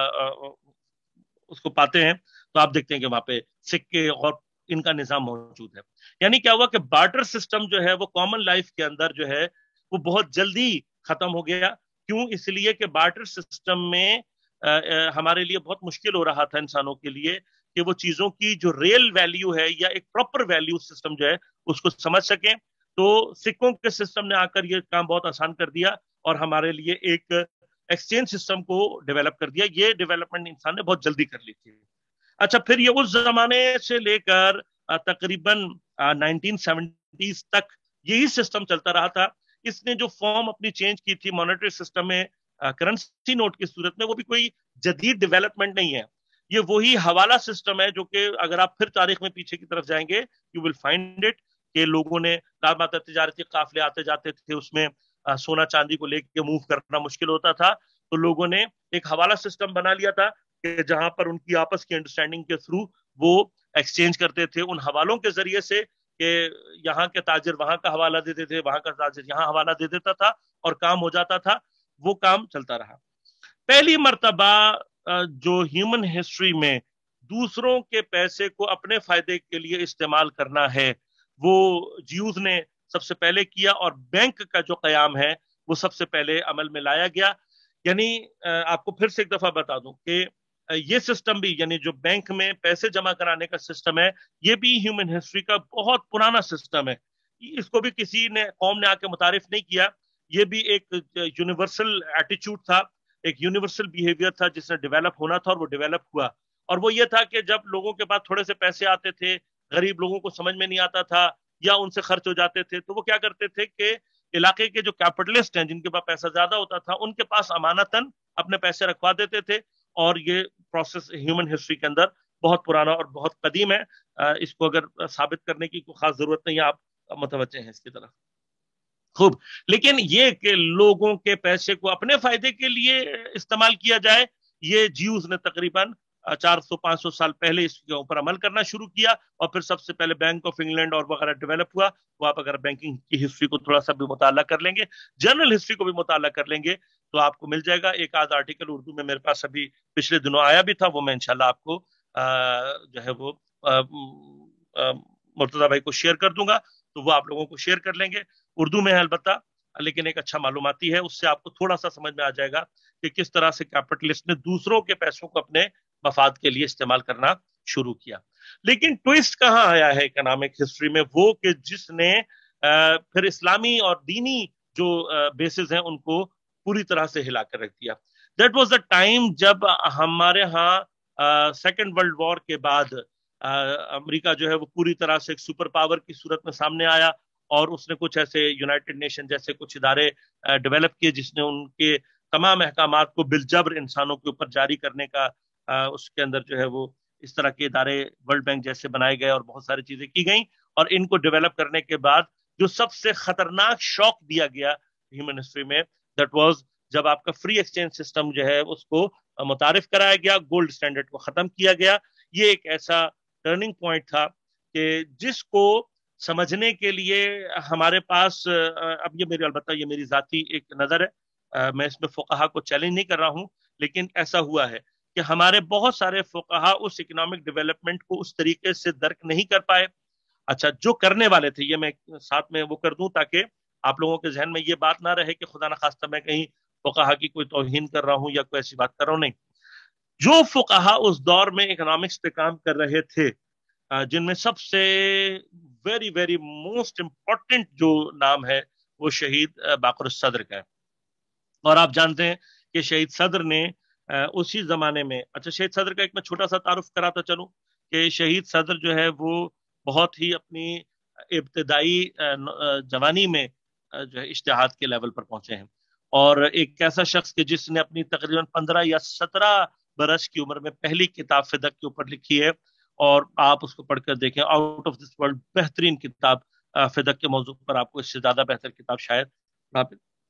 اس کو پاتے ہیں, تو آپ دیکھتے ہیں کہ وہاں پہ سکے اور ان کا نظام موجود ہے. یعنی کیا ہوا کہ بارٹر سسٹم جو ہے وہ کامن لائف کے اندر جو ہے وہ بہت جلدی ختم ہو گیا. کیوں؟ اس لیے کہ بارٹر سسٹم میں ہمارے لیے بہت مشکل ہو رہا تھا انسانوں کے لیے کہ وہ چیزوں کی جو ریل ویلیو ہے یا ایک پراپر ویلیو سسٹم جو ہے اس کو سمجھ سکیں. تو سکوں کے سسٹم نے آ کر یہ کام بہت آسان کر دیا اور ہمارے لیے ایک ایکسچینج سسٹم کو ڈیولپ کر دیا. یہ ڈیولپمنٹ انسان نے بہت جلدی کر لی تھی. اچھا, پھر یہ اس زمانے سے لے کر تقریباً 1970s تک یہی سسٹم چلتا رہا تھا. اس نے جو فارم اپنی چینج کی تھی مانیٹری سسٹم میں کرنسی نوٹ کی صورت میں, وہ بھی کوئی جدید ڈیولپمنٹ نہیں ہے. یہ وہی حوالہ سسٹم ہے جو کہ اگر آپ پھر تاریخ میں پیچھے کی طرف جائیں گے یو ول فائنڈ اٹ کہ لوگوں نے لامحدود تجارتی قافلے آتے جاتے تھے, اس میں سونا چاندی کو لے کے موو کرنا مشکل ہوتا تھا, تو لوگوں نے ایک حوالہ سسٹم بنا لیا تھا کہ جہاں پر ان کی آپس کی انڈرسٹینڈنگ کے تھرو وہ ایکسچینج کرتے تھے ان حوالوں کے ذریعے سے کہ یہاں کے تاجر وہاں کا حوالہ دیتے تھے, وہاں کا تاجر یہاں حوالہ دے دیتا تھا اور کام ہو جاتا تھا. وہ کام چلتا رہا. پہلی مرتبہ جو ہیومن ہسٹری میں دوسروں کے پیسے کو اپنے فائدے کے لیے استعمال کرنا ہے وہ جیوز نے سب سے پہلے کیا, اور بینک کا جو قیام ہے وہ سب سے پہلے عمل میں لایا گیا. یعنی آپ کو پھر سے ایک دفعہ بتا دوں کہ یہ سسٹم بھی, یعنی جو بینک میں پیسے جمع کرانے کا سسٹم ہے, یہ بھی ہیومن ہسٹری کا بہت پرانا سسٹم ہے. اس کو بھی کسی نے قوم نے آ کے متعارف نہیں کیا. یہ بھی ایک یونیورسل ایٹیچیوڈ تھا, ایک یونیورسل بیہیویئر تھا جس نے ڈیولپ ہونا تھا, اور وہ ڈیولپ ہوا. اور وہ یہ تھا کہ جب لوگوں کے پاس تھوڑے سے پیسے آتے تھے, غریب لوگوں کو سمجھ میں نہیں آتا تھا یا ان سے خرچ ہو جاتے تھے, تو وہ کیا کرتے تھے کہ علاقے کے جو کیپٹلسٹ ہیں جن کے پاس پیسہ زیادہ ہوتا تھا ان کے پاس امانتاً اپنے پیسے رکھوا دیتے تھے. اور یہ پروسیس ہیومن ہسٹری کے اندر بہت پرانا اور بہت قدیم ہے. اس کو اگر ثابت کرنے کی کوئی خاص ضرورت نہیں ہے, آپ متوجہ ہیں اس کی طرف. خوب. لیکن یہ کہ لوگوں کے پیسے کو اپنے فائدے کے لیے استعمال کیا جائے, یہ جیوز نے تقریباً 400-500 سال پہلے اس کے اوپر عمل کرنا شروع کیا. اور پھر سب سے پہلے بینک آف انگلینڈ اور وغیرہ ڈیولپ ہوا. وہ آپ اگر بینکنگ کی ہسٹری کو تھوڑا سا بھی مطالعہ کر لیں گے, جنرل ہسٹری کو بھی مطالعہ کر لیں گے, تو آپ کو مل جائے گا. ایک آدھ آرٹیکل اردو میں میرے پاس ابھی پچھلے دنوں آیا بھی تھا, وہ میں انشاءاللہ آپ کو جو ہے وہ مرتضی بھائی کو شیئر کر دوں گا, تو وہ آپ لوگوں کو شیئر کر لیں گے. اردو میں ہے البتہ, لیکن ایک اچھا معلوماتی ہے. اس سے آپ کو تھوڑا سا سمجھ میں آ جائے گا کہ کس طرح سے کیپٹلسٹ نے دوسروں کے پیسوں کو اپنے مفاد کے لیے استعمال کرنا شروع کیا. لیکن ٹویسٹ کہاں آیا ہے اکنامک ہسٹری میں, وہ کہ جس نے پھر اسلامی اور دینی جو بیسز ہیں ان کو پوری طرح سے ہلا کر رکھ دیا. دیٹ واز دا ٹائم جب ہمارے ہاں سیکنڈ ورلڈ وار کے بعد امریکہ جو ہے وہ پوری طرح سے ایک سپر پاور کی صورت میں سامنے آیا, اور اس نے کچھ ایسے یونائٹڈ نیشن جیسے کچھ ادارے ڈیولپ کیے جس نے ان کے تمام احکامات کو بالجبر انسانوں کے اوپر جاری کرنے کا اس کے اندر جو ہے وہ اس طرح کے ادارے ورلڈ بینک جیسے بنائے گئے اور بہت ساری چیزیں کی گئیں. اور ان کو ڈیولپ کرنے کے بعد جو سب سے خطرناک شوق دیا گیا ہیومن ہسٹری میں, دیٹ واز جب آپ کا فری ایکسچینج سسٹم جو ہے اس کو متعارف کرایا گیا, گولڈ اسٹینڈرڈ کو ختم کیا گیا. یہ ایک ایسا ٹرننگ پوائنٹ تھا کہ جس کو سمجھنے کے لیے ہمارے پاس, اب یہ میری البتہ یہ میری ذاتی ایک نظر ہے, میں اس میں فقہا کو چیلنج نہیں کر رہا ہوں, لیکن ایسا ہوا ہے کہ ہمارے بہت سارے فقہا اس اکنامک ڈیولپمنٹ کو اس طریقے سے درک نہیں کر پائے. اچھا, جو کرنے والے تھے, یہ میں ساتھ میں وہ کر دوں تاکہ آپ لوگوں کے ذہن میں یہ بات نہ رہے کہ خدا نخواستہ میں کہیں فقہا کی کوئی توہین کر رہا ہوں یا کوئی ایسی بات کر رہا ہوں. نہیں, جو فقہا اس دور میں اکنامکس پہ کام کر رہے تھے, جن میں سب سے ویری ویری موسٹ امپورٹنٹ جو نام ہے وہ شہید باقر الصدر کا ہے. اور آپ جانتے ہیں کہ شہید صدر نے اسی زمانے میں, اچھا شہید صدر کا ایک میں چھوٹا سا تعارف کراتا چلوں کہ شہید صدر جو ہے وہ بہت ہی اپنی ابتدائی جوانی میں جو ہے اجتہاد کے لیول پر پہنچے ہیں, اور ایک ایسا شخص کہ جس نے اپنی تقریباً 15 یا 17 برس کی عمر میں پہلی کتاب فدق کے اوپر لکھی ہے, اور آپ اس کو پڑھ کر دیکھیں, آؤٹ آف دس ورلڈ بہترین کتاب فدق کے موضوع پر, آپ کو اس سے زیادہ بہتر کتاب شاید.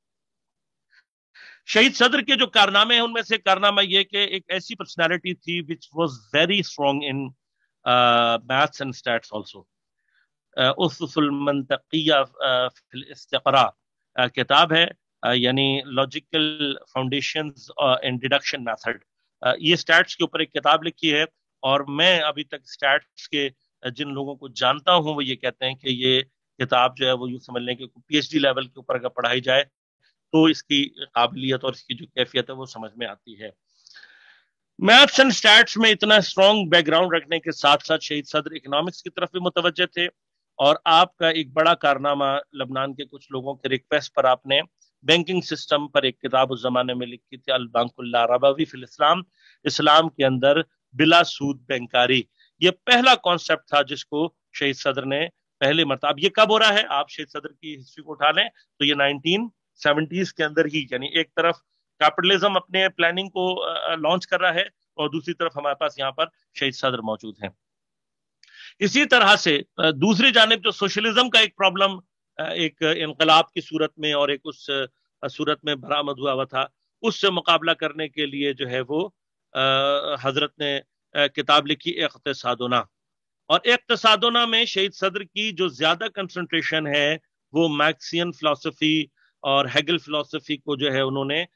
شہید صدر کے جو کارنامے ہیں ان میں سے کارنامہ یہ کہ ایک ایسی پرسنالٹی تھی which was very strong in maths and stats also. اسس المنطقیہ فی الاستقراء کتاب ہے, یعنی logical foundations and deduction method. یہ سٹیٹس کے اوپر ایک کتاب لکھی ہے, اور میں ابھی تک سٹیٹس کے جن لوگوں کو جانتا ہوں وہ یہ کہتے ہیں کہ یہ کتاب جو ہے وہ یوں سمجھ لیں کہ پی ایچ ڈی لیول کے اوپر اگر پڑھائی جائے تو اس کی قابلیت اور اس کی جو کیفیت ہے وہ سمجھ میں آتی ہے. میتھس اینڈ سٹیٹس میں اتنا اسٹرانگ بیک گراؤنڈ رکھنے کے ساتھ ساتھ شہید صدر اکنامکس کی طرف بھی متوجہ تھے, اور آپ کا ایک بڑا کارنامہ لبنان کے کچھ لوگوں کے ریکویسٹ پر آپ نے بینکنگ سسٹم پر ایک کتاب اس زمانے میں لکھی تھی, البنک لا ربوی فی الاسلام, اسلام کے اندر بلا سود بینکاری. یہ پہلا کانسیپٹ تھا جس کو شہید صدر نے پہلے مرتبہ, یہ کب ہو رہا ہے, آپ شہید صدر کی ہسٹری کو اٹھا لیں تو یہ 1970s کے اندر ہی, یعنی ایک طرف کیپٹلزم اپنے پلاننگ کو لانچ کر رہا ہے اور دوسری طرف ہمارے پاس یہاں پر شہید صدر موجود ہیں. اسی طرح سے دوسری جانب جو سوشلزم کا ایک پرابلم ایک انقلاب کی صورت میں اور ایک اس صورت میں برآمد ہوا تھا, اس سے مقابلہ کرنے کے لیے جو ہے وہ حضرت نے کتاب لکھی اقتصادنا، اور اقتصادنا میں شہید صدر کی جو زیادہ کنسنٹریشن ہے وہ میکسین فلسفی اور ہیگل فلسفی کو جو ہے انہوں نے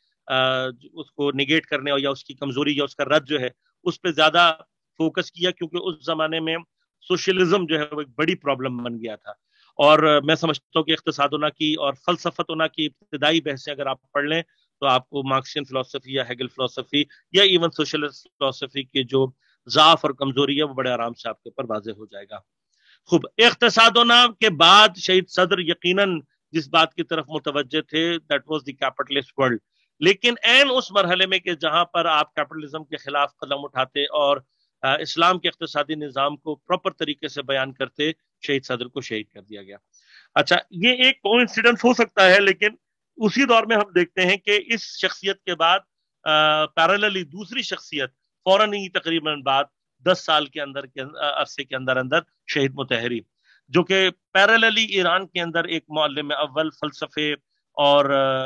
اس کو نگیٹ کرنے یا اس کی کمزوری یا اس کا رد جو ہے اس پہ زیادہ فوکس کیا، کیونکہ اس زمانے میں سوشلزم جو ہے وہ ایک بڑی پرابلم بن گیا تھا. اور میں سمجھتا ہوں کہ اقتصادنا کی اور فلسفتنا کی ابتدائی بحثیں اگر آپ پڑھ لیں تو آپ کو مارکسین فلسفی یا ہیگل فلسفی یا ایون سوشلسٹ فلسفی کی جو ضعف اور کمزوری ہے وہ بڑے آرام سے آپ کے اوپر واضح ہو جائے گا. خوب، اقتصادنا کے بعد شہید صدر یقیناً جس بات کی طرف متوجہ تھے that was the capitalist world, لیکن این اس مرحلے میں کہ جہاں پر آپ کیپٹلزم کے خلاف قدم اٹھاتے اور اسلام کے اقتصادی نظام کو پراپر طریقے سے بیان کرتے، شہید صدر کو شہید کر دیا گیا. اچھا، یہ ایک کوئنسیڈنس ہو سکتا ہے، لیکن اسی دور میں ہم دیکھتے ہیں کہ اس شخصیت کے بعد پیراللی دوسری شخصیت فوراً ہی تقریباً بعد 10 سال کے اندر عرصے کے اندر شہید مطہری، جو کہ پیراللی ایران کے اندر ایک معلم اول فلسفے اور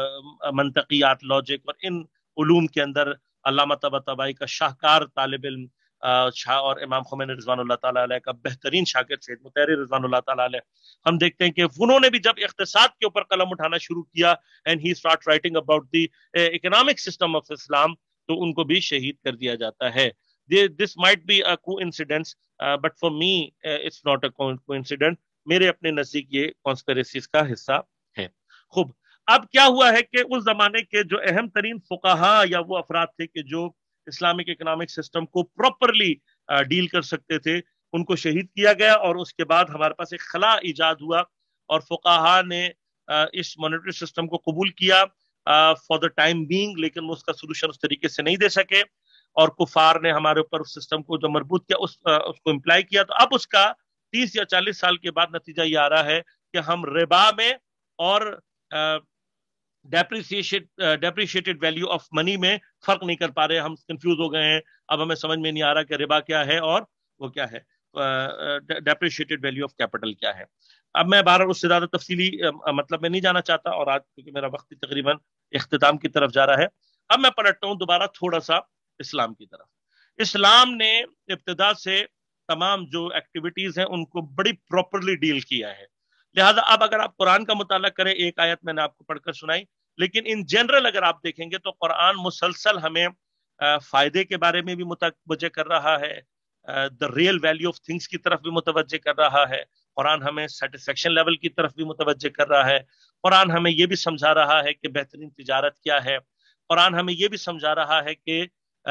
منطقیات، لاجک اور ان علوم کے اندر علامہ طباطبائی کا شاہکار طالب علم اور امام خمینی رضوان اللہ تعالیٰ علیہ کا بہترین شاگرد شہید مطہری رضوان اللہ تعالیٰ علیہ. ہم دیکھتے ہیں کہ انہوں نے بھی جب اقتصاد کے اوپر قلم اٹھانا شروع کیا and he start writing about the economic system of Islam, تو ان کو بھی شہید کر دیا جاتا ہے. This might be a coincidence, but for me it's not a coincidence. میرے اپنے نزدیک یہ کانسپیریسیز کا حصہ ہے. خوب، اب کیا ہوا ہے کہ اس زمانے کے جو اہم ترین فقہا یا وہ افراد تھے کہ جو اسلامک اکنامک سسٹم کو پراپرلی ڈیل کر سکتے تھے، ان کو شہید کیا گیا، اور اس کے بعد ہمارے پاس ایک خلا ایجاد ہوا اور فقہا نے اس مانیٹری سسٹم کو قبول کیا فار دا ٹائم بینگ، لیکن وہ اس کا سولوشن اس طریقے سے نہیں دے سکے، اور کفار نے ہمارے اوپر اس سسٹم کو جو مربوط کیا اس کو امپلائی کیا. تو اب اس کا 30 یا 40 سال کے بعد نتیجہ یہ آ رہا ہے کہ ہم ربا میں اور ڈیپریشیٹڈ ویلیو آف منی میں فرق نہیں کر پا رہے، ہم کنفیوز ہو گئے ہیں. اب ہمیں سمجھ میں نہیں آ رہا کہ ربا کیا ہے اور وہ کیا ہے ڈیپریشیٹڈ ویلیو آف کیپٹل کیا ہے. اب میں بہرحال اس سے زیادہ تفصیلی مطلب میں نہیں جانا چاہتا، اور آج کیونکہ میرا وقت تقریباً اختتام کی طرف جا رہا ہے، اب میں پلٹتا ہوں دوبارہ تھوڑا سا اسلام کی طرف. اسلام نے ابتدا سے تمام جو ایکٹیویٹیز ہیں ان کو بڑی پراپرلی ڈیل کیا ہے. لہذا اب اگر آپ قرآن کا مطالعہ کریں، ایک آیت میں نے آپ کو پڑھ کر سنائی، لیکن ان جنرل اگر آپ دیکھیں گے تو قرآن مسلسل ہمیں فائدے کے بارے میں بھی متوجہ کر رہا ہے، the real value of things کی طرف بھی متوجہ کر رہا ہے. قرآن ہمیں سیٹسفیکشن لیول کی طرف بھی متوجہ کر رہا ہے. قرآن ہمیں یہ بھی سمجھا رہا ہے کہ بہترین تجارت کیا ہے. قرآن ہمیں یہ بھی سمجھا رہا ہے کہ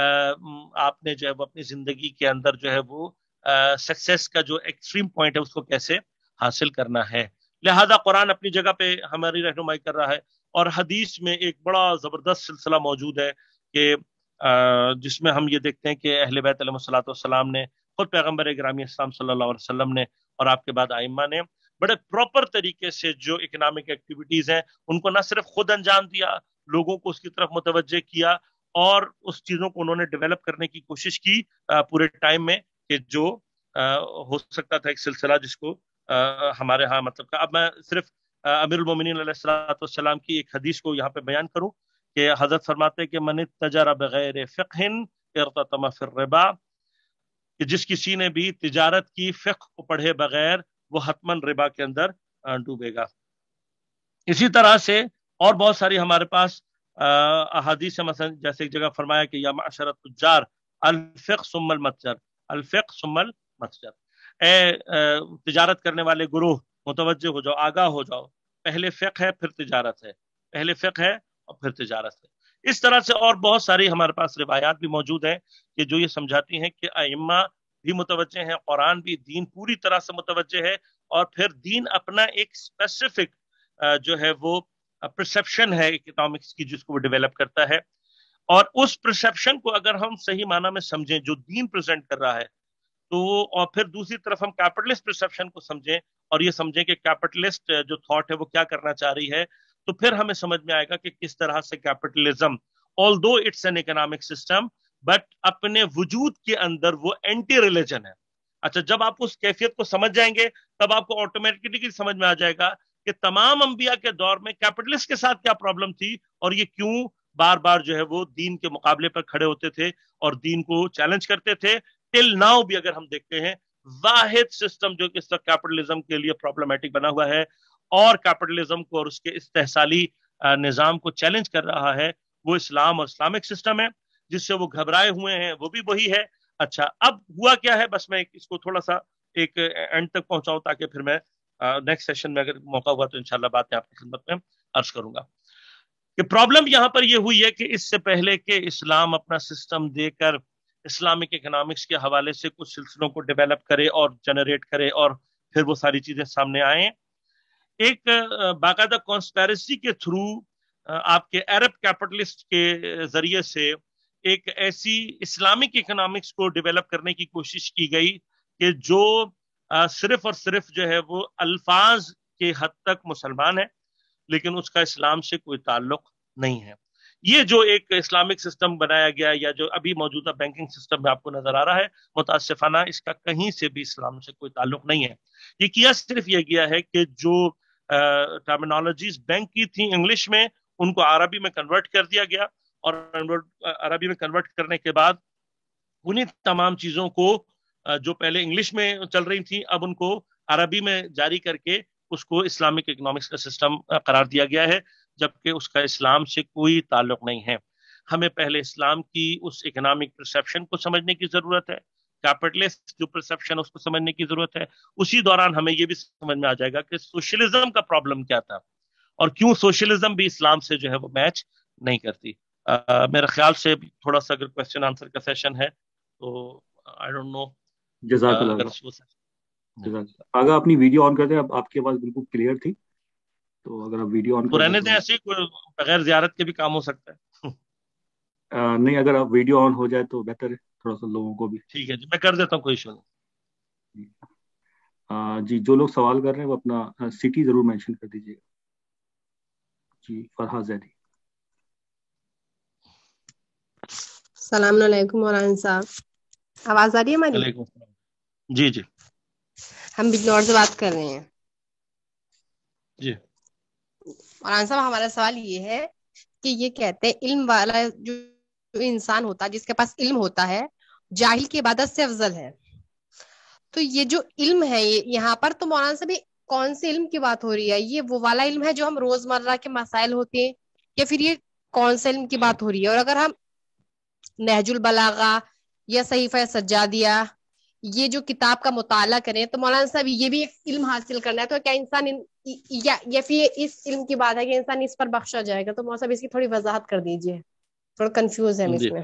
آپ نے جو ہے وہ اپنی زندگی کے اندر جو ہے وہ سکسیس کا جو ایکسٹریم پوائنٹ ہے اس کو کیسے حاصل کرنا ہے. لہذا قرآن اپنی جگہ پہ ہماری رہنمائی کر رہا ہے، اور حدیث میں ایک بڑا زبردست سلسلہ موجود ہے کہ جس میں ہم یہ دیکھتے ہیں کہ اہل بیت علیہ الصلوۃ والسلام نے، خود پیغمبر گرامی اسلام صلی اللہ علیہ وسلم نے، اور آپ کے بعد ائمہ نے بڑے پراپر طریقے سے جو اکنامک ایکٹیویٹیز ہیں ان کو نہ صرف خود انجام دیا، لوگوں کو اس کی طرف متوجہ کیا، اور اس چیزوں کو انہوں نے ڈیولپ کرنے کی کوشش کی پورے ٹائم میں کہ جو ہو سکتا تھا ایک سلسلہ جس کو ہمارے ہاں مطلب کا. اب میں صرف امیر المومنین علیہ الصلوۃ والسلام کی ایک حدیث کو یہاں پہ بیان کروں کہ حضرت فرماتے کہ من اتجر بغیر فقہ ارتطم فی الربا، کہ جس کسی نے بھی تجارت کی فقہ کو پڑھے بغیر وہ حتماً ربا کے اندر ڈوبے گا. اسی طرح سے اور بہت ساری ہمارے پاس احادیث ہے، مثلا جیسے ایک جگہ فرمایا کہ یا معشر التجار الفقہ ثم المتجر، الفقہ ثم المتجر، اے تجارت کرنے والے گروہ متوجہ ہو جاؤ، آگاہ ہو جاؤ، پہلے فقہ ہے پھر تجارت ہے، پہلے فقہ ہے اور پھر تجارت ہے. اس طرح سے اور بہت ساری ہمارے پاس روایات بھی موجود ہیں کہ جو یہ سمجھاتی ہیں کہ ائمہ بھی متوجہ ہیں، قرآن بھی، دین پوری طرح سے متوجہ ہے، اور پھر دین اپنا ایک اسپیسیفک جو ہے وہ پرسیپشن ہے اکنامکس کی جس کو وہ ڈیولپ کرتا ہے، اور اس پرسیپشن کو اگر ہم صحیح معنی میں سمجھیں جو دین پریزنٹ کر رہا ہے تو، اور پھر دوسری طرف ہم کیپٹلسٹ پرسیپشن کو سمجھیں اور یہ سمجھیں کہ کیپٹلسٹ جو تھاٹ ہے وہ کیا کرنا چاہ رہی ہے، تو پھر ہمیں سمجھ میں آئے گا کہ کس طرح سے capitalism although it's an economic system but اپنے وجود کے اندر وہ اینٹی ریلیجن ہے. اچھا، جب آپ اس کیفیت کو سمجھ جائیں گے تب آپ کو آٹومیٹکلی سمجھ میں آ جائے گا کہ تمام انبیاء کے دور میں کیپٹلسٹ کے ساتھ کیا پرابلم تھی اور یہ کیوں بار بار جو ہے وہ دین کے مقابلے پر کھڑے ہوتے تھے اور دین کو چیلنج کرتے تھے. ٹل ناؤ بھی اگر ہم دیکھتے ہیں واحد سسٹم جو کہ اس وقت کیپٹلزم کے لیے پرابلمٹک بنا ہوا ہے اور کیپٹلزم کو اور اس کے استحصالی نظام کو چیلنج کر رہا ہے وہ اسلام اور اسلامک سسٹم ہے جس سے وہ گھبرائے ہوئے ہیں, وہ بھی وہی ہے. اچھا اب ہوا کیا ہے, بس میں اس کو تھوڑا سا ایک اینڈ تک پہنچاؤں تاکہ پھر میں نیکسٹ سیشن میں اگر موقع ہوا تو انشاءاللہ بات میں آپ کی خدمت میں عرض کروں گا کہ پرابلم یہاں پر یہ ہوئی ہے کہ اس سے پہلے کہ اسلام اپنا سسٹم دے کر اسلامک اکنامکس کے حوالے سے کچھ سلسلوں کو ڈیولپ کرے اور جنریٹ کرے اور پھر وہ ساری چیزیں سامنے آئیں, ایک باقاعدہ کانسپیرسی کے تھرو آپ کے عرب کیپٹلسٹ کے ذریعے سے ایک ایسی اسلامک اکنامکس کو ڈیولپ کرنے کی کوشش کی گئی کہ جو صرف اور صرف جو ہے وہ الفاظ کے حد تک مسلمان ہے لیکن اس کا اسلام سے کوئی تعلق نہیں ہے. یہ جو ایک اسلامک سسٹم بنایا گیا یا جو ابھی موجودہ بینکنگ سسٹم میں آپ کو نظر آ رہا ہے متاسفانہ اس کا کہیں سے بھی اسلام سے کوئی تعلق نہیں ہے. یہ کیا صرف یہ گیا ہے کہ جو ٹرمینالوجیز بینک کی تھیں انگلش میں ان کو عربی میں کنورٹ کر دیا گیا اور عربی میں کنورٹ کرنے کے بعد انہیں تمام چیزوں کو جو پہلے انگلش میں چل رہی تھیں اب ان کو عربی میں جاری کر کے اس کو اسلامک اکنامکس کا سسٹم قرار دیا گیا ہے جبکہ اس کا اسلام سے کوئی تعلق نہیں ہے. ہمیں پہلے اسلام کی اس اکنامک پرسیپشن کو سمجھنے کی ضرورت ہے, کیپٹلسٹ جو پرسیپشن اس کو سمجھنے کی ضرورت ہے. اسی دوران ہمیں یہ بھی سمجھ میں آ جائے گا کہ سوشلزم کا پرابلم کیا تھا اور کیوں سوشلزم بھی اسلام سے جو ہے وہ میچ نہیں کرتی. میرے خیال سے تھوڑا سا اگر کوشچن آنسر کا سیشن ہے تو آئی ڈونٹ نو. جزاک اللہ. آگا اپنی ویڈیو آن کر دیں, اب آپ کی آواز بالکل کلیئر تھی تو اگر آپ ویڈیو آن تو کر رہنے دیں دیں, ایسے بغیر زیارت کے بھی کام ہو سکتا ہے. نہیں, اگر آپ ویڈیو آن ہو جائے تو بہتر ہے تھوڑا سا لوگوں کو بھی. ٹھیک ہے جی, میں کر دیتا ہوں, کوئی ایشو نہیں. جی, جو لوگ سوال کر رہے ہیں وہ اپنا سٹی ضرور مینشن کر دیجیے گا. جی, فرحہ زیدی. السلام علیکم مولانا صاحب, آواز آ رہی ہے ہماری؟ وعلیکم السلام. جی جی, ہم بجنور سے بات کر رہے ہیں. جی مولانا صاحب ہمارا سوال یہ ہے کہ یہ کہتے ہیں علم والا جو انسان ہوتا ہے جس کے پاس علم ہوتا ہے جاہل کی عبادت سے افضل ہے. تو یہ جو علم ہے یہاں پر تو مولانا صاحب کون سے علم کی بات ہو رہی ہے؟ یہ وہ والا علم ہے جو ہم روزمرہ کے مسائل ہوتے ہیں یا پھر یہ کون سے علم کی بات ہو رہی ہے؟ اور اگر ہم نہج البلاغہ یا صحیفہ سجادیہ یہ جو کتاب کا مطالعہ کریں تو مولانا صاحب یہ بھی ایک علم حاصل کرنا ہے, تو کیا انسان یا پھر اس علم کی بات ہے کہ انسان اس پر بخشا جائے گا؟ تو مولانا صاحب اس کی تھوڑی وضاحت کر دیجیے, تھوڑا کنفیوز ہے ہم اس جی. میں.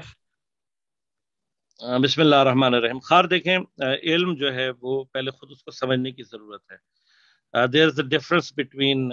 بسم اللہ الرحمن الرحیم. خیر دیکھیں, علم جو ہے وہ پہلے خود اس کو سمجھنے کی ضرورت ہے. دیر از اے ڈفرنس بٹوین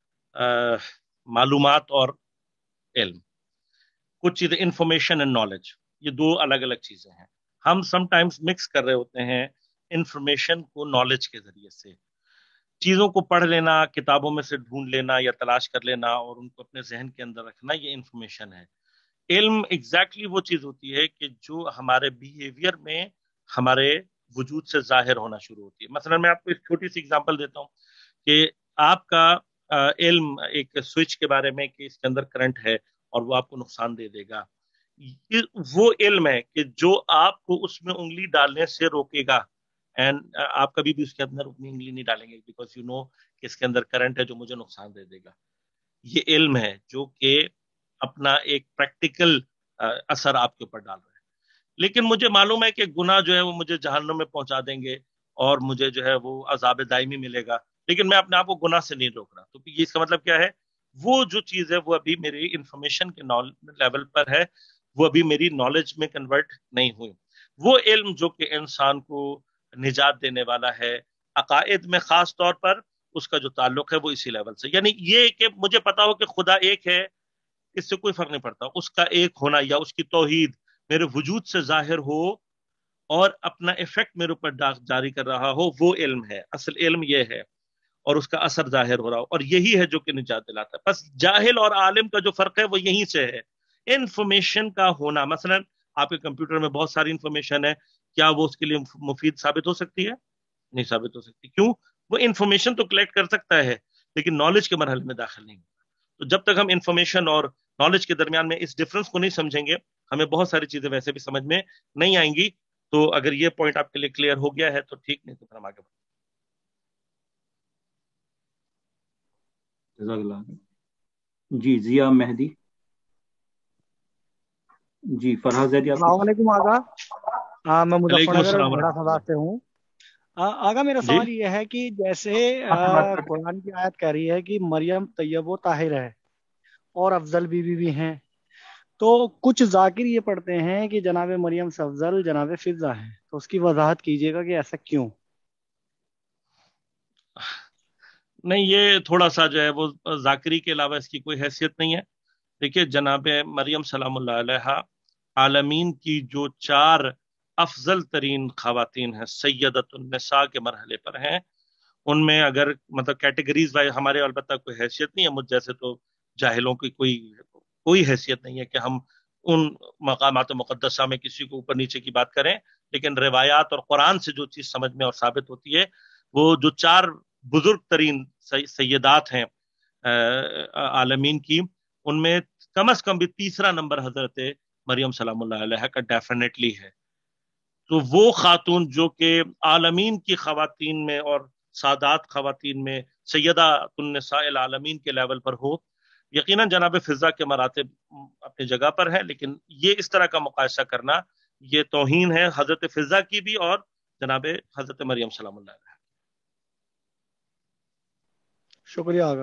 معلومات اور علم. کچھ چیزیں انفارمیشن اینڈ نالج, یہ دو الگ الگ چیزیں ہیں. ہم سم ٹائمز مکس کر رہے ہوتے ہیں انفارمیشن کو نالج کے ذریعے سے. چیزوں کو پڑھ لینا, کتابوں میں سے ڈھونڈ لینا یا تلاش کر لینا اور ان کو اپنے ذہن کے اندر رکھنا, یہ انفارمیشن ہے. علم ایگزیکٹلی وہ چیز ہوتی ہے کہ جو ہمارے بیہیویئر میں ہمارے وجود سے ظاہر ہونا شروع ہوتی ہے. مثلا میں آپ کو ایک چھوٹی سی اگزامپل دیتا ہوں کہ آپ کا علم ایک سوئچ کے بارے میں کہ اس کے اندر کرنٹ ہے اور وہ آپ کو نقصان دے دے گا, وہ علم ہے کہ جو آپ کو اس میں انگلی ڈالنے سے روکے گا. اینڈ آپ کبھی بھی اس کے اندر اپنی انگلی نہیں ڈالیں گے بیکاز یو نو کہ اس کے اندر کرنٹ ہے جو مجھے نقصان دے دے گا. یہ علم ہے جو کہ اپنا ایک پریکٹیکل اثر آپ کے اوپر ڈال رہا ہے. لیکن مجھے معلوم ہے کہ گناہ جو ہے وہ مجھے جہنم میں پہنچا دیں گے اور مجھے جو ہے وہ عذاب دائمی ملے گا, لیکن میں اپنے آپ کو گناہ سے نہیں روک رہا. تو یہ اس کا مطلب کیا ہے؟ وہ جو چیز ہے وہ ابھی میری انفارمیشن کے لیول پر ہے, وہ ابھی میری نالج میں کنورٹ نہیں ہوئی. وہ علم جو کہ انسان کو نجات دینے والا ہے عقائد میں خاص طور پر, اس کا جو تعلق ہے وہ اسی لیول سے. یعنی یہ کہ مجھے پتا ہو کہ خدا ایک ہے, اس سے کوئی فرق نہیں پڑتا. اس کا ایک ہونا یا اس کی توحید میرے وجود سے ظاہر ہو اور اپنا ایفیکٹ میرے اوپر جاری کر رہا ہو, وہ علم ہے. اصل علم یہ ہے اور اس کا اثر ظاہر ہو رہا ہو, اور یہی ہے جو کہ نجات دلاتا ہے. بس جاہل اور عالم کا جو فرق ہے وہ یہیں سے ہے. انفارمیشن کا ہونا, مثلا آپ کے کمپیوٹر میں بہت ساری انفارمیشن ہے, کیا وہ اس کے لیے مفید ثابت ہو سکتی ہے؟ نہیں ثابت ہو سکتی. کیوں؟ وہ انفارمیشن تو کلیکٹ کر سکتا ہے لیکن نالج کے مرحلے میں داخل نہیں ہوتا. تو جب تک ہم انفارمیشن اور نالج کے درمیان میں اس ڈفرنس کو نہیں سمجھیں گے ہمیں بہت ساری چیزیں ویسے بھی سمجھ میں نہیں آئیں گی. تو اگر یہ پوائنٹ آپ کے لیے کلیئر ہو گیا ہے تو ٹھیک, نہیں تو پھر ہم آگے بڑھیں. جزاک اللہ. جی ضیاء مہدی. جی فرحاد زیدی. السلام علیکم آغا. میں مظفر وعلیکم نگر السلام بڑا ورحمۃ سزا سے ہوں. آغا میرا جی سوال یہ ہے کہ جیسے قرآن کی آیت کہہ رہی ہے کہ مریم طیب و طاہر ہے اور افضل بیوی بھی ہیں, تو کچھ ذاکر یہ پڑھتے ہیں کہ جناب مریم سے افضل جناب فضہ ہے, تو اس کی وضاحت کیجیے گا کہ ایسا کیوں؟ نہیں, یہ تھوڑا سا جو ہے وہ ذاکری کے علاوہ اس کی کوئی حیثیت نہیں ہے. دیکھیے جناب مریم سلام اللہ علیہ عالمین کی جو 4 افضل ترین خواتین ہیں, سیدۃ النساء کے مرحلے پر ہیں. ان میں اگر مطلب کیٹیگریز وائز ہمارے البتہ کوئی حیثیت نہیں ہے, مجھ جیسے تو جاہلوں کی کوئی حیثیت نہیں ہے کہ ہم ان مقامات مقدسہ میں کسی کو اوپر نیچے کی بات کریں. لیکن روایات اور قرآن سے جو چیز سمجھ میں اور ثابت ہوتی ہے, وہ جو 4 بزرگ ترین سیدات ہیں عالمین کی, ان میں کم از کم بھی تیسرا نمبر حضرت مریم سلام اللہ علیہ کا ڈیفینیٹلی ہے. تو وہ خاتون جو کہ عالمین کی خواتین میں اور سادات خواتین میں سیدہ النساء العالمین کے لیول پر ہو, یقیناً جناب فضہ کے مراتب اپنی جگہ پر ہے, لیکن یہ اس طرح کا مقایسہ کرنا یہ توہین ہے حضرت فضہ کی بھی اور جناب حضرت مریم سلام اللہ علیہ. شکریہ آغا.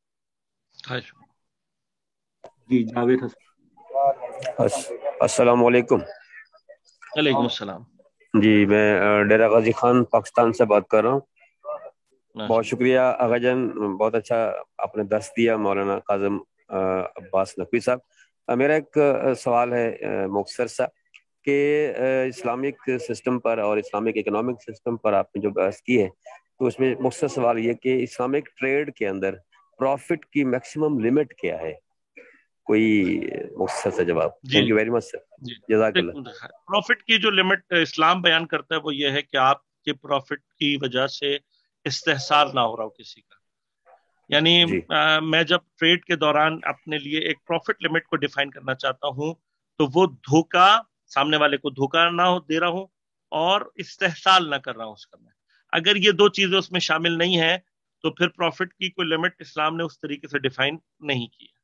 جی جاوید حسن. السلام علیکم. وعلیکم السلام. جی میں ڈیرہ غازی خان پاکستان سے بات کر رہا ہوں. بہت شکریہ آغا جان, بہت اچھا آپ نے درس دیا مولانا کاظم عباس نقوی صاحب. میرا ایک سوال ہے مختصر سا کہ اسلامک سسٹم پر اور اسلامک اکنامک سسٹم پر آپ نے جو بحث کی ہے, تو اس میں مختصر سوال یہ کہ اسلامک ٹریڈ کے اندر پروفٹ کی میکسیمم لمٹ کیا ہے؟ کوئی مختصر سا جواب. Thank you very much sir. جزاک اللہ. پروفٹ کی جو لمٹ اسلام بیان کرتا ہے وہ یہ ہے کہ آپ کے پروفٹ کی وجہ سے استحصال نہ ہو رہا ہو کسی کا. یعنی میں جب ٹریڈ کے دوران اپنے لیے ایک پروفٹ لمٹ کو ڈیفائن کرنا چاہتا ہوں, تو وہ دھوکا, سامنے والے کو دھوکا نہ دے رہا ہوں اور استحصال نہ کر رہا ہوں اس کا. میں اگر یہ 2 چیزیں اس میں شامل نہیں ہیں تو پھر پروفٹ کی کوئی لمٹ اسلام نے اس طریقے سے ڈیفائن نہیں کی ہے.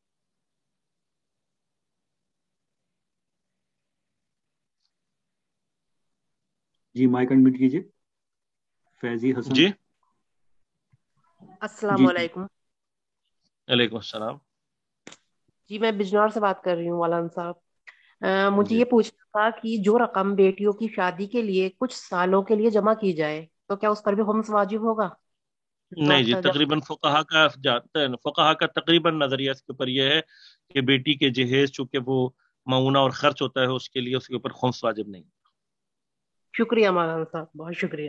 جی مائک انمیوٹ کیجیے. فیضی حسن. جی السلام علیکم. وعلیکم السلام. جی میں بجنور سے بات کر رہی ہوں مولانا صاحب. مجھے یہ پوچھنا تھا کہ جو رقم بیٹیوں کی شادی کے لیے کچھ سالوں کے لیے جمع کی جائے تو کیا اس پر بھی خمس واجب ہوگا؟ نہیں جی, تقریباً فقہا کا تقریباً نظریہ اس کے اوپر یہ ہے کہ بیٹی کے جہیز چونکہ وہ معونہ اور خرچ ہوتا ہے, اس کے لیے اس کے اوپر خمس واجب نہیں. شکریہ مولانا صاحب, بہت شکریہ.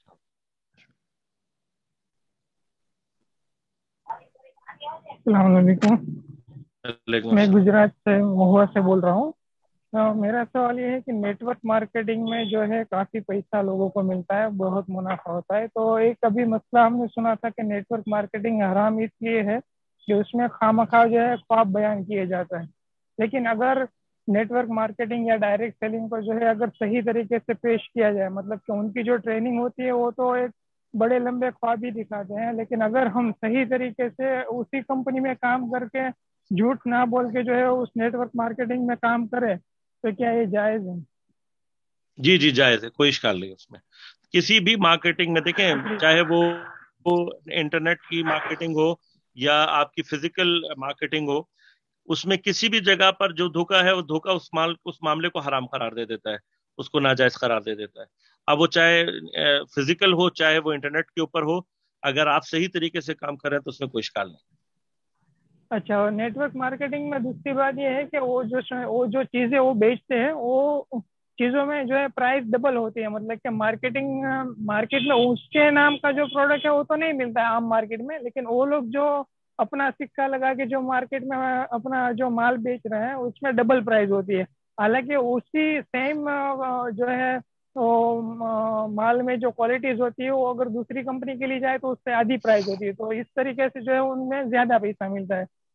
السلام علیکم. میں گجرات سے مہوا سے بول رہا ہوں. میرا سوال یہ ہے کہ نیٹ ورک مارکیٹنگ میں جو ہے کافی پیسہ لوگوں کو ملتا ہے, بہت منافع ہوتا ہے. تو ایک ابھی مسئلہ ہم نے سنا تھا کہ نیٹ ورک مارکیٹنگ حرام اس لیے ہے کہ اس میں خواہ جو ہے خواب بیان کیے جاتا ہے. لیکن اگر نیٹ ورک مارکیٹنگ یا ڈائریکٹ سیلنگ کو جو ہے اگر صحیح طریقے سے پیش کیا جائے, مطلب کہ ان کی جو ٹریننگ ہوتی ہے وہ تو ایک بڑے لمبے خواب ہی دکھاتے ہیں, لیکن اگر ہم صحیح طریقے سے اسی کمپنی میں کام کر کے جھوٹ نہ بول کے جو ہے اس نیٹ ورک مارکیٹنگ میں کام کرے تو کیا یہ جائز ہے؟ جی جی جائز ہے, کوئی اشکال نہیں اس میں. کسی بھی مارکیٹنگ میں دیکھیں, چاہے وہ انٹرنیٹ کی مارکیٹنگ ہو یا آپ کی فزیکل مارکیٹنگ ہو, اس میں کسی بھی جگہ پر جو دھوکا ہے وہ دھوکا اس معاملے کو حرام قرار دے دیتا ہے, اس کو ناجائز قرار دے دیتا ہے. اب وہ چاہے فزیکل ہو چاہے وہ انٹرنیٹ کے اوپر ہو, اگر آپ صحیح طریقے سے کام کریں تو اس میں کوئی اشکال نہیں. اچھا, اور نیٹ ورک مارکیٹنگ میں دوسری بات یہ ہے کہ وہ جو چیزیں وہ بیچتے ہیں وہ چیزوں میں جو ہے پرائس ڈبل ہوتی ہے. مطلب کہ مارکیٹ میں اس کے نام کا جو پروڈکٹ ہے وہ تو نہیں ملتا ہے عام مارکیٹ میں, لیکن وہ لوگ جو اپنا سکہ لگا کے جو مارکیٹ میں اپنا جو مال بیچ رہے ہیں اس میں ڈبل پرائس ہوتی ہے. حالانکہ اسی سیم جو ہے مال میں جو کوالٹیز ہوتی ہے وہ اگر دوسری کمپنی کے لیے جائے تو اس سے آدھی پرائس ہوتی ہے. تو اس طریقے سے جو ہے ان میں زیادہ پیسہ ملتا ہے.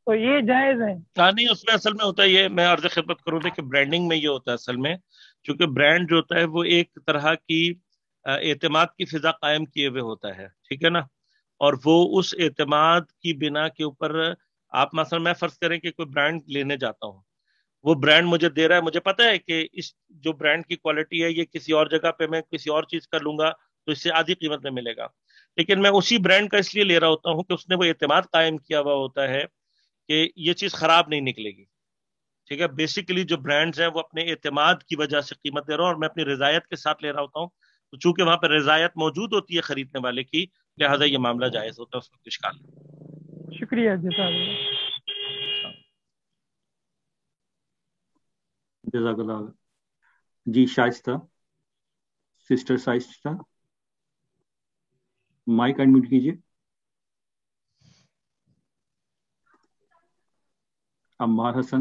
تو یہ جائز ہے؟ ہاں نہیں، اس میں اصل میں ہوتا ہے یہ، میں عرض خدمت کروں کہ برانڈنگ میں یہ ہوتا ہے اصل میں، چونکہ برانڈ جو ہوتا ہے وہ ایک طرح کی اعتماد کی فضا قائم کیے ہوئے ہوتا ہے، ٹھیک ہے نا، اور وہ اس اعتماد کی بنا کے اوپر آپ مثلا میں فرض کریں کہ کوئی برانڈ لینے جاتا ہوں، وہ برانڈ مجھے دے رہا ہے، مجھے پتا ہے کہ اس جو برانڈ کی کوالٹی ہے یہ کسی اور جگہ پہ میں کسی اور چیز کا لوں گا تو اس سے آدھی قیمت میں ملے گا، لیکن میں اسی برانڈ کا اس لیے لے رہا ہوتا ہوں کہ اس نے وہ اعتماد قائم کیا ہوا ہوتا ہے کہ یہ چیز خراب نہیں نکلے گی، ٹھیک ہے۔ بیسیکلی جو برانڈز ہیں وہ اپنے اعتماد کی وجہ سے قیمت دے رہا ہوں اور میں اپنی رضایت کے ساتھ لے رہا ہوتا ہوں، تو چونکہ وہاں پہ رضایت موجود ہوتی ہے خریدنے والے کی، لہٰذا یہ معاملہ جائز ہوتا ہے، اس میں کوئی اشکال نہیں۔ شکریہ جزاک اللہ۔ جزاک اللہ۔ جی Shaista, sister Shaista, mic unmute کیجیے۔ عمار حسن۔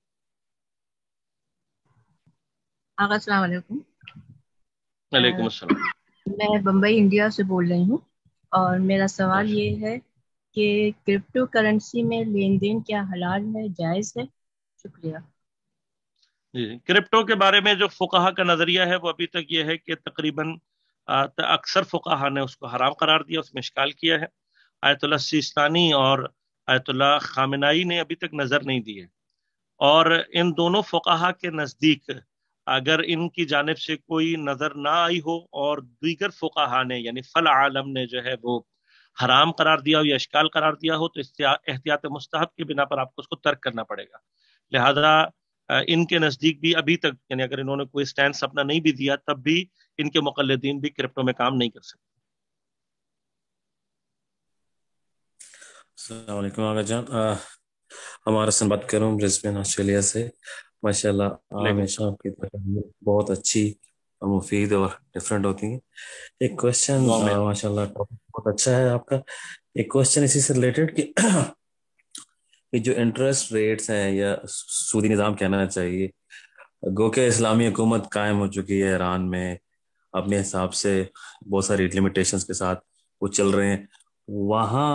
آغا السلام علیکم۔ وعلیکم السلام۔ میں بمبئی انڈیا سے بول رہی ہوں، اور میرا سوال یہ ہے کہ کرپٹو کرنسی میں لین دین کیا حلال ہے، جائز ہے؟ شکریہ۔ جی، کرپٹو کے بارے میں جو فقہا کا نظریہ ہے وہ ابھی تک یہ ہے کہ تقریباً اکثر فقہا نے اس کو حرام قرار دیا، اس میں اشکال کیا ہے۔ آیت اللہ سیستانی اور آیت اللہ خامنائی نے ابھی تک نظر نہیں دی ہے، اور ان دونوں فقہا کے نزدیک اگر ان کی جانب سے کوئی نظر نہ آئی ہو اور دیگر فقہا نے یعنی فل عالم نے جو ہے وہ حرام قرار دیا ہو یا اشکال قرار دیا ہو، تو احتیاط مستحب کی بنا پر آپ کو اس کو ترک کرنا پڑے گا۔ لہذا ان کے نزدیک بھی ابھی تک یعنی اگر انہوں نے کوئی سٹینڈ اپنا نہیں بھی دیا تب بھی ان کے مقلدین بھی کرپٹو میں کام نہیں کر سکتے۔ السلام علیکم آغا جان، ہمارا سن بات کر رہا ہوں برسبین آسٹریلیا سے۔ ماشاءاللہ ہمیشہ آپ کی بہت اچھی اور مفید اور ڈفرینٹ ہوتی ہیں۔ ایک کوشچن، ماشاءاللہ ٹاپک بہت اچھا ہے آپ کا۔ ایک کوشچن اسی سے ریلیٹڈ کہ جو انٹرسٹ ریٹس ہیں یا سودی نظام کہنا چاہیے، گو کہ اسلامی حکومت قائم ہو چکی ہے ایران میں، اپنے حساب سے بہت ساری لمیٹیشنز کے ساتھ وہ چل رہے ہیں، وہاں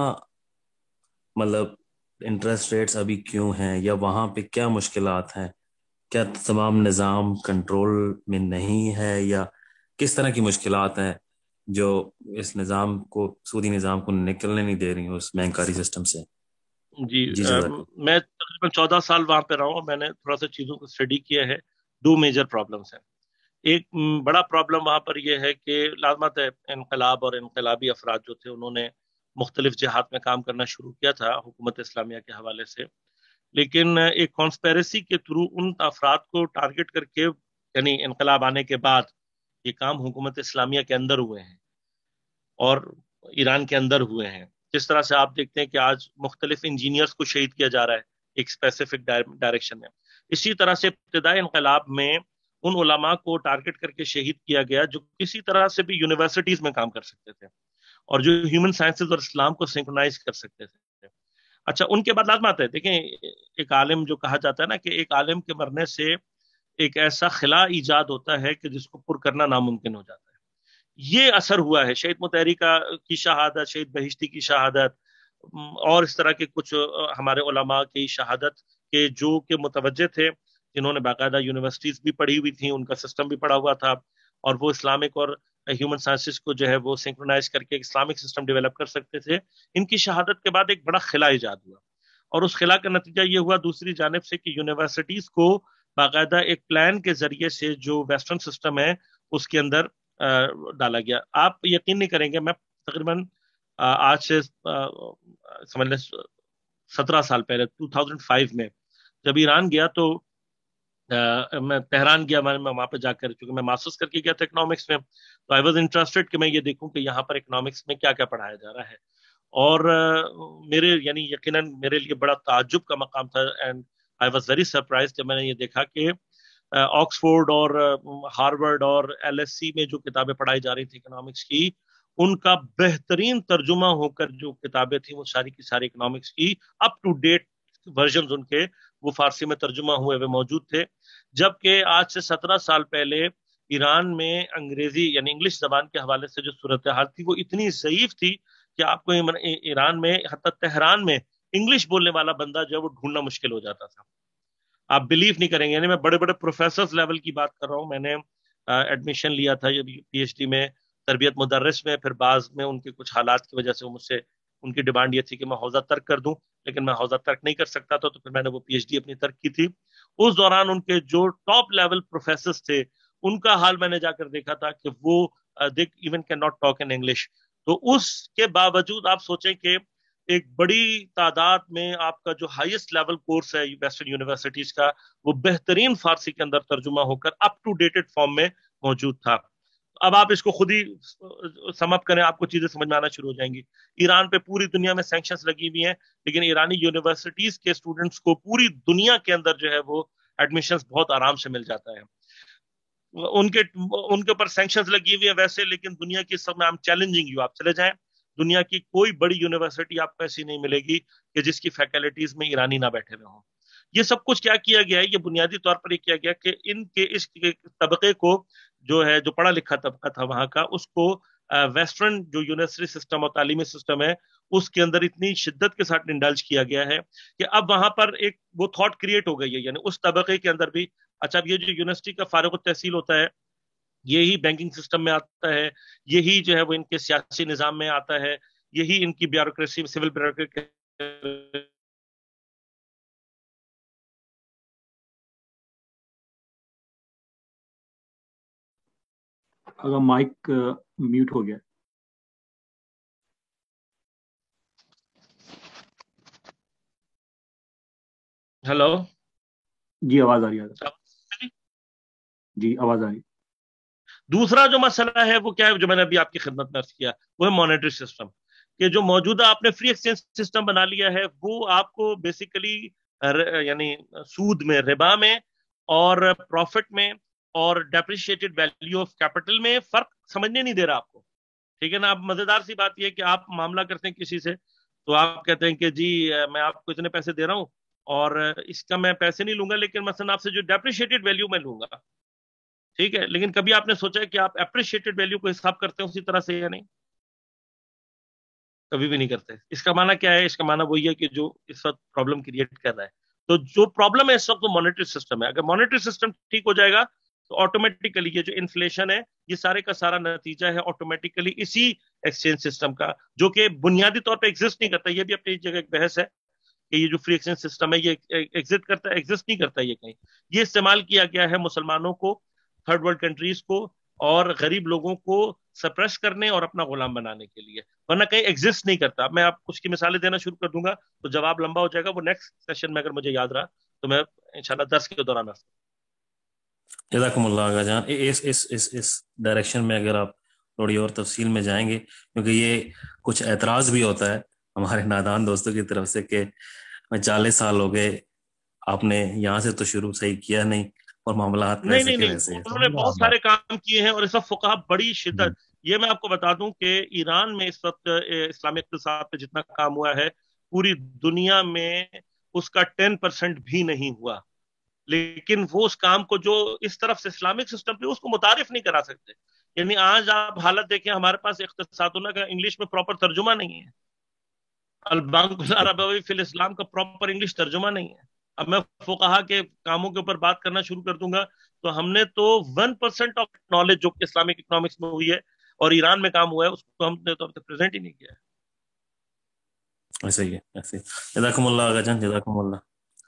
مطلب انٹرسٹ ریٹس ابھی کیوں ہیں، یا وہاں پہ کیا مشکلات ہیں؟ کیا تمام نظام کنٹرول میں نہیں ہے، یا کس طرح کی مشکلات ہیں جو اس نظام کو، سودی نظام کو نکلنے نہیں دے رہی ہوں اس مہنگاری سسٹم سے؟ جی میں تقریباً 14 سال وہاں پہ رہا ہوں، میں نے تھوڑا سا چیزوں کو اسٹڈی کیا ہے۔ دو میجر پرابلمس ہیں۔ ایک بڑا پرابلم وہاں پر یہ ہے کہ لازمت ہے انقلاب اور انقلابی افراد جو تھے انہوں نے مختلف جہات میں کام کرنا شروع کیا تھا حکومت اسلامیہ کے حوالے سے، لیکن ایک کانسپیریسی کے تھرو ان افراد کو ٹارگٹ کر کے یعنی انقلاب آنے کے بعد یہ کام حکومت اسلامیہ کے اندر ہوئے ہیں اور ایران کے اندر ہوئے ہیں۔ جس طرح سے آپ دیکھتے ہیں کہ آج مختلف انجینئرز کو شہید کیا جا رہا ہے ایک اسپیسیفک ڈائریکشن میں، اسی طرح سے ابتدائی انقلاب میں ان علماء کو ٹارگٹ کر کے شہید کیا گیا جو کسی طرح سے بھی یونیورسٹیز میں کام کر سکتے تھے اور جو ہیومن سائنسز اور اسلام کو سنکرونائز کر سکتے تھے۔ اچھا، ان کے بعد لازمات ہے، دیکھیں ایک عالم جو کہا جاتا ہے نا کہ ایک عالم کے مرنے سے ایک ایسا خلا ایجاد ہوتا ہے کہ جس کو پر کرنا ناممکن ہو جاتا ہے۔ یہ اثر ہوا ہے شہید مطہری کی شہادت، شہید بہشتی کی شہادت اور اس طرح کے کچھ ہمارے علماء کی شہادت کے جو کہ متوجہ تھے، جنہوں نے باقاعدہ یونیورسٹیز بھی پڑھی ہوئی تھیں، ان کا سسٹم بھی پڑھا ہوا تھا اور وہ اسلامک اور ہیومن سائنسز کو جو ہے وہ سنکرونائز کر کے ایک اسلامک سسٹم ڈیولپ کر سکتے تھے۔ ان کی شہادت کے بعد ایک بڑا خلا ایجاد ہوا اور اس خلا کا نتیجہ یہ ہوا دوسری جانب سے کہ یونیورسٹیز کو باقاعدہ ایک پلان کے ذریعے سے جو ویسٹرن سسٹم ہے اس کے اندر ڈالا گیا۔ آپ یقین نہیں کریں گے، میں تقریباً آج سے سمجھ لیں 17 سال پہلے 2005 میں جب ایران گیا تو میں تہران گیا، میں وہاں پہ جا کر چونکہ میں ماسٹرز کر کے گیا تھا اکنامکس میں، تو آئی واز انٹرسٹڈ کہ میں یہ دیکھوں کہ یہاں پر اکنامکس میں کیا کیا پڑھایا جا رہا ہے، اور میرے یعنی یقیناً میرے لیے بڑا تعجب کا مقام تھا and I was very surprise جب میں نے یہ دیکھا کہ آکسفورڈ اور ہارورڈ اور LSE میں جو کتابیں پڑھائی جا رہی تھی اکنامکس کی، ان کا بہترین ترجمہ ہو کر جو کتابیں تھیں وہ ساری کی ساری اکنامکس کی اپ ٹو ڈیٹ ورژنز ان کے وہ فارسی میں ترجمہ ہوئے ہوئے موجود تھے، جبکہ آج سے 17 سال پہلے ایران میں انگریزی یعنی انگلش زبان کے حوالے سے جو صورتحال تھی وہ اتنی ضعیف تھی کہ آپ کو ایران میں حتی تہران میں انگلش بولنے والا بندہ جو ہے وہ ڈھونڈنا مشکل ہو جاتا تھا. آپ بلیو نہیں کریں گے, یعنی میں بڑے بڑے پروفیسرز لیول کی بات کر رہا ہوں. میں نے ایڈمیشن لیا تھا پی ایچ ڈی میں تربیت مدرس میں, پھر بعض میں ان کے کچھ حالات کی وجہ سے مجھ سے ان کی ڈیمانڈ یہ تھی کہ میں حوزہ ترک کر دوں, لیکن میں حوزہ ترک نہیں کر سکتا تھا, تو پھر میں نے وہ پی ایچ ڈی اپنی ترک کی تھی. اس دوران ان کے جو ٹاپ لیول پروفیسرز تھے ان کا حال میں نے جا کر دیکھا تھا کہ وہ they even can not talk in English. تو اس کے باوجود آپ سوچیں کہ ایک بڑی تعداد میں آپ کا جو ہائیسٹ لیول کورس ہے ویسٹرن یونیورسٹیز کا, وہ بہترین فارسی کے اندر ترجمہ ہو کر اپ ٹو ڈیٹڈ فارم میں موجود تھا. اب آپ اس کو خود ہی سم اپ کریں, آپ کو چیزیں سمجھ میں آنا شروع ہو جائیں گی. ایران پہ پوری دنیا میں سینکشنز لگی ہوئی ہیں, لیکن ایرانی یونیورسٹیز کے اسٹوڈنٹس کو پوری دنیا کے اندر جو ہے وہ ایڈمیشنز بہت آرام سے مل جاتا ہے. ان کے اوپر سینکشنز لگی ہوئی ہیں ویسے, لیکن دنیا کی سب میں چیلنجنگ یو, آپ چلے جائیں دنیا کی کوئی بڑی یونیورسٹی آپ کو ایسی نہیں ملے گی کہ جس کی فیکلٹیز میں ایرانی نہ بیٹھے ہوئے ہوں. یہ سب کچھ کیا کیا گیا ہے, یہ بنیادی طور پر یہ کیا گیا کہ ان کے اس طبقے کو جو ہے, جو پڑھا لکھا طبقہ تھا وہاں کا, اس کو ویسٹرن جو یونیورسٹی سسٹم اور تعلیمی سسٹم ہے اس کے اندر اتنی شدت کے ساتھ انڈلج کیا گیا ہے کہ اب وہاں پر ایک وہ تھاٹ کریٹ ہو گئی ہے, یعنی اس طبقے کے اندر بھی اچھا اب یہ جو یونیورسٹی کا فارغ التحصیل ہوتا ہے یہی بینکنگ سسٹم میں آتا ہے, یہی جو ہے وہ ان کے سیاسی نظام میں آتا ہے, یہی ان کی بیوروکریسی سول بیوروکریسی. اگر مائک میوٹ ہو گیا. ہیلو, جی آواز آ رہی ہے. جی آواز آ رہی. دوسرا جو مسئلہ ہے وہ کیا ہے, جو میں نے ابھی آپ کی خدمت میں عرض کیا, وہ ہے مانیٹری سسٹم. کہ جو موجودہ آپ نے فری ایکسچینج سسٹم بنا لیا ہے وہ آپ کو بیسیکلی یعنی سود میں, ربا میں اور پروفٹ میں اور ڈیپریشیٹڈ ویلیو آف کیپٹل میں فرق سمجھنے نہیں دے رہا آپ کو. ٹھیک ہے نا. اب مزیدار سی بات یہ ہے کہ آپ معاملہ کرتے ہیں کسی سے تو آپ کہتے ہیں کہ جی میں آپ کو اتنے پیسے دے رہا ہوں اور اس کا میں پیسے نہیں لوں گا, لیکن مثلا آپ سے جو ڈیپریشیٹڈ ویلیو میں لوں گا. ٹھیک ہے, لیکن کبھی آپ نے سوچا ہے کہ آپ اپریشیٹڈ ویلیو کو حساب کرتے ہیں اسی طرح سے یا نہیں؟ کبھی بھی نہیں کرتے. اس کا معنی کیا ہے؟ اس کا معنی وہی ہے کہ جو اس وقت پرابلم کریٹ کر رہا ہے. تو جو پرابلم ہے اس وقت وہ مانیٹری سسٹم ہے. اگر مانیٹری سسٹم ٹھیک ہو جائے گا تو آٹومیٹیکلی یہ جو انفلیشن ہے یہ سارے کا سارا نتیجہ ہے آٹومیٹیکلی اسی ایکسچینج سسٹم کا, جو کہ بنیادی طور پہ ایگزسٹ نہیں کرتا. یہ بھی اپنی جگہ ایک بحث ہے کہ یہ جو فری ایکسچینج سسٹم ہے یہ ایگزسٹ کرتا ہے, ایگزسٹ نہیں کرتا. یہ کہیں یہ استعمال کیا گیا ہے مسلمانوں کو, تھرڈ ورلڈ کنٹریز کو اور غریب لوگوں کو سپریس کرنے اور اپنا غلام بنانے کے لیے, ورنہ کہیں ایگزسٹ نہیں کرتا. میں آپ کچھ کی مثالیں دینا شروع کر دوں گا تو جواب لمبا ہو جائے گا, وہ نیکسٹ سیشن میں اگر مجھے یاد رہا تو میں انشاءاللہ درس کے دوران جزاکم اللہ آغا جان. اس ڈائریکشن میں اگر آپ تھوڑی اور تفصیل میں جائیں گے, کیونکہ یہ کچھ اعتراض بھی ہوتا ہے ہمارے نادان دوستوں کی طرف سے کہ 40 سال ہو گئے, آپ نے یہاں سے تو شروع صحیح کیا نہیں اور معاملات نہیں, انہوں نے بہت سارے کام کیے ہیں اور اس وقت فقہا بڑی شدت. یہ میں آپ کو بتا دوں کہ ایران میں اس وقت اسلامی اقتصاد پہ جتنا کام ہوا ہے پوری دنیا میں اس کا 10% بھی نہیں ہوا, لیکن وہ اس کام کو جو اس طرف سے اسلامک سسٹم پہ اس کو متعارف نہیں کرا سکتے. یعنی آج آپ حالت دیکھیں, ہمارے پاس اقتصادنا کا انگلش میں پراپر ترجمہ نہیں ہے, البانک العربی فی الاسلام کا پراپر انگلش ترجمہ نہیں ہے. اب میں فقہا کے کاموں کے اوپر بات کرنا شروع کر دوں گا تو ہم نے تو 1% آف نالج جو اسلامک اکنامکس میں ہوئی ہے اور ایران میں کام ہوا ہے اس کو ہم نے تو اب تک پریزنٹ ہی نہیں کیا ہے. ایسا ہی ہے, ایسے. جزاکم اللہ آغا جان, جزاکم اللہ.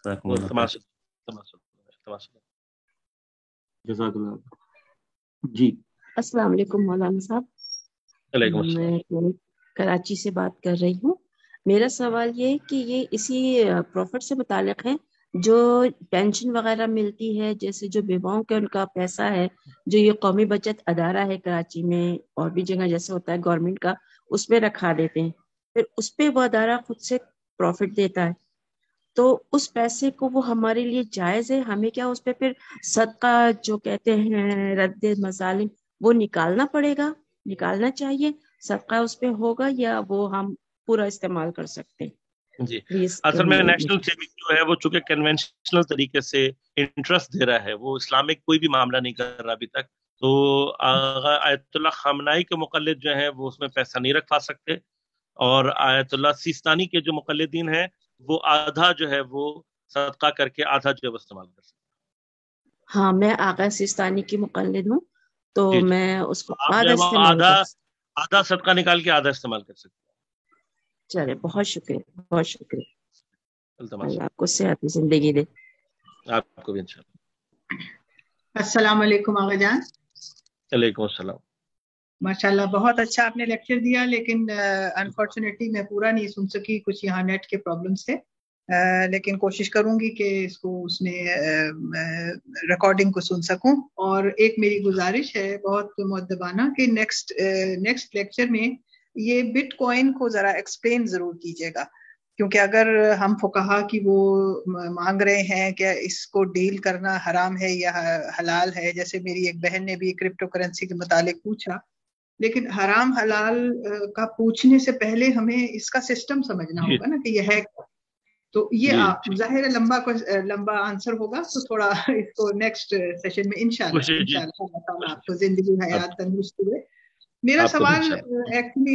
جزاک اللہ. جی السلام علیکم مولانا صاحب. وعلیکم السلام. میں کراچی سے بات کر رہی ہوں. میرا سوال یہ ہے کہ یہ اسی پروفٹ سے متعلق ہے جو پینشن وغیرہ ملتی ہے, جیسے جو بیواؤں کے ان کا پیسہ ہے جو یہ قومی بچت ادارہ ہے کراچی میں اور بھی جگہ جیسے ہوتا ہے گورنمنٹ کا, اس میں رکھا دیتے ہیں, پھر اس پہ وہ ادارہ خود سے پروفٹ دیتا ہے. تو اس پیسے کو وہ ہمارے لیے جائز ہے؟ ہمیں کیا اس پہ پھر صدقہ جو کہتے ہیں رد مظالم وہ نکالنا پڑے گا, نکالنا چاہیے, صدقہ اس پہ ہوگا یا وہ ہم پورا استعمال کر سکتے ہیں؟ جی, اصل میں نیشنل سیونگ جو ہے وہ چونکہ کنونشنل طریقے سے انٹرسٹ دے رہا ہے, وہ اسلامک کوئی بھی معاملہ نہیں کر رہا ابھی تک, تو آیت اللہ خامنائی کے مقلد جو ہیں وہ اس میں پیسہ نہیں رکھوا سکتے, اور آیت اللہ سیستانی کے جو مقلدین ہیں وہ آدھا جو ہے وہ صدقہ کر کے آدھا جو ہے وہ استعمال کر سکتے ہیں. ہاں میں آغا سیستانی کی مقلد ہوں تو جی جی میں اس کو آپ جو آدھا ہے وہ استعمال آدھا کر آدھا صدقہ نکال کے آدھا استعمال کر سکتے چلے بہت شکریہ بہت شکریہ ہیں. التماس اللہ آپ کو صحت زندگی دے. آپ کو بھی انشاءاللہ. السلام علیکم آغا جان. علیکم السلام. ماشاءاللہ بہت اچھا آپ نے لیکچر دیا، لیکن انفارچونیٹلی میں پورا نہیں سن سکی، کچھ یہاں نیٹ کے پرابلمس تھے، لیکن کوشش کروں گی کہ اس کو اس میں ریکارڈنگ کو سن سکوں. اور ایک میری گزارش ہے بہت مؤدبانہ کہ نیکسٹ لیکچر میں یہ بٹ کوائن کو ذرا ایکسپلین ضرور کیجیے گا، کیونکہ اگر ہم فقہا کی وہ مانگ رہے ہیں کہ اس کو ڈیل کرنا حرام ہے یا حلال ہے، جیسے میری ایک بہن نے بھی کرپٹو کرنسی کے متعلق پوچھا، لیکن حرام حلال کا پوچھنے سے پہلے ہمیں اس کا سسٹم سمجھنا جی ہوگا نا کہ یہ ہے. تو یہ جی آپ ظاہر ہے لمبا آنسر ہوگا، تو تھوڑا اس کو نیکسٹ سیشن میں انشاءاللہ جی اللہ تعالیٰ آپ کو زندگی حیات آپ تندرست ہوئے. میرا آپ کو بھی سوال انشاءاللہ. ایکچولی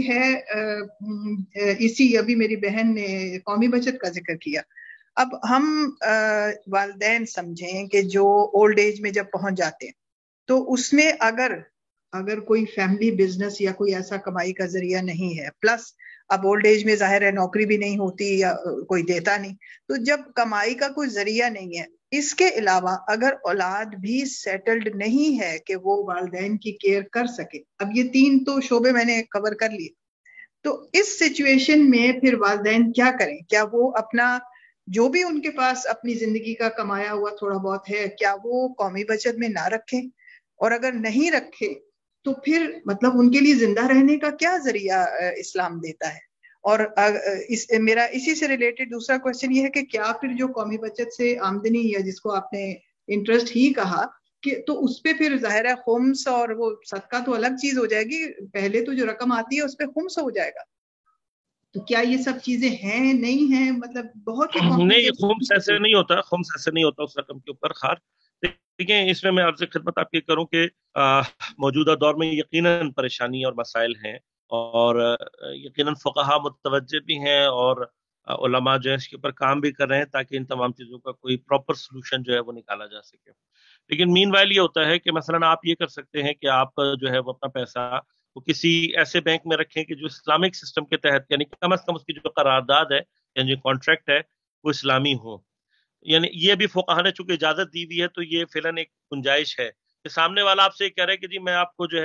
ہے اسی ابھی میری بہن نے قومی بچت کا ذکر کیا. اب ہم والدین سمجھیں کہ جو اولڈ ایج میں جب پہنچ جاتے ہیں تو اس میں اگر کوئی فیملی بزنس یا کوئی ایسا کمائی کا ذریعہ نہیں ہے، پلس اب اولڈ ایج میں ظاہر ہے نوکری بھی نہیں ہوتی یا کوئی دیتا نہیں، تو جب کمائی کا کوئی ذریعہ نہیں ہے، اس کے علاوہ اگر اولاد بھی سیٹلڈ نہیں ہے کہ وہ والدین کی کیئر کر سکے، اب یہ 3 تو شعبے میں نے کور کر لیے، تو اس سچویشن میں پھر والدین کیا کریں؟ کیا وہ اپنا جو بھی ان کے پاس اپنی زندگی کا کمایا ہوا تھوڑا بہت ہے، کیا وہ قومی بچت میں نہ رکھیں؟ اور اگر نہیں رکھے تو پھر مطلب ان کے لیے زندہ رہنے کا کیا ذریعہ اسلام دیتا ہے؟ اور میرا اسی سے ریلیٹڈ دوسرا کوشچن یہ ہے کہ کیا پھر جو قومی بچت سے آمدنی یا جس کو آپ نے انٹرسٹ ہی کہا کہ تو اس پہ پھر ظاہر ہے خمس اور وہ صدقہ تو الگ چیز ہو جائے گی، پہلے تو جو رقم آتی ہے اس پہ خمس ہو جائے گا، تو کیا یہ سب چیزیں ہیں نہیں ہیں؟ مطلب بہت ہی نہیں، خمس ایسے نہیں ہوتا، خمس ایسے نہیں ہوتا اس رقم کے اوپر. خار دیکھیں، اس میں عرض خدمت آپ کی کروں کہ موجودہ دور میں یقیناً پریشانی اور مسائل ہیں، اور یقیناً فقہا متوجہ بھی ہیں اور علماء جو ہے اس کے اوپر کام بھی کر رہے ہیں تاکہ ان تمام چیزوں کا کوئی پراپر سلوشن جو ہے وہ نکالا جا سکے. لیکن مین وائل یہ ہوتا ہے کہ مثلاً آپ یہ کر سکتے ہیں کہ آپ جو ہے وہ اپنا پیسہ وہ کسی ایسے بینک میں رکھیں کہ جو اسلامک سسٹم کے تحت، یعنی کم از کم اس کی جو قرارداد ہے یعنی جو کانٹریکٹ ہے وہ اسلامی ہو. یعنی یہ بھی فقہا نے چونکہ اجازت دی ہوئی ہے تو یہ فیلاً ایک گنجائش ہے کہ سامنے والا آپ سے کہہ رہا ہے کہ جی میں آپ کو جو ہے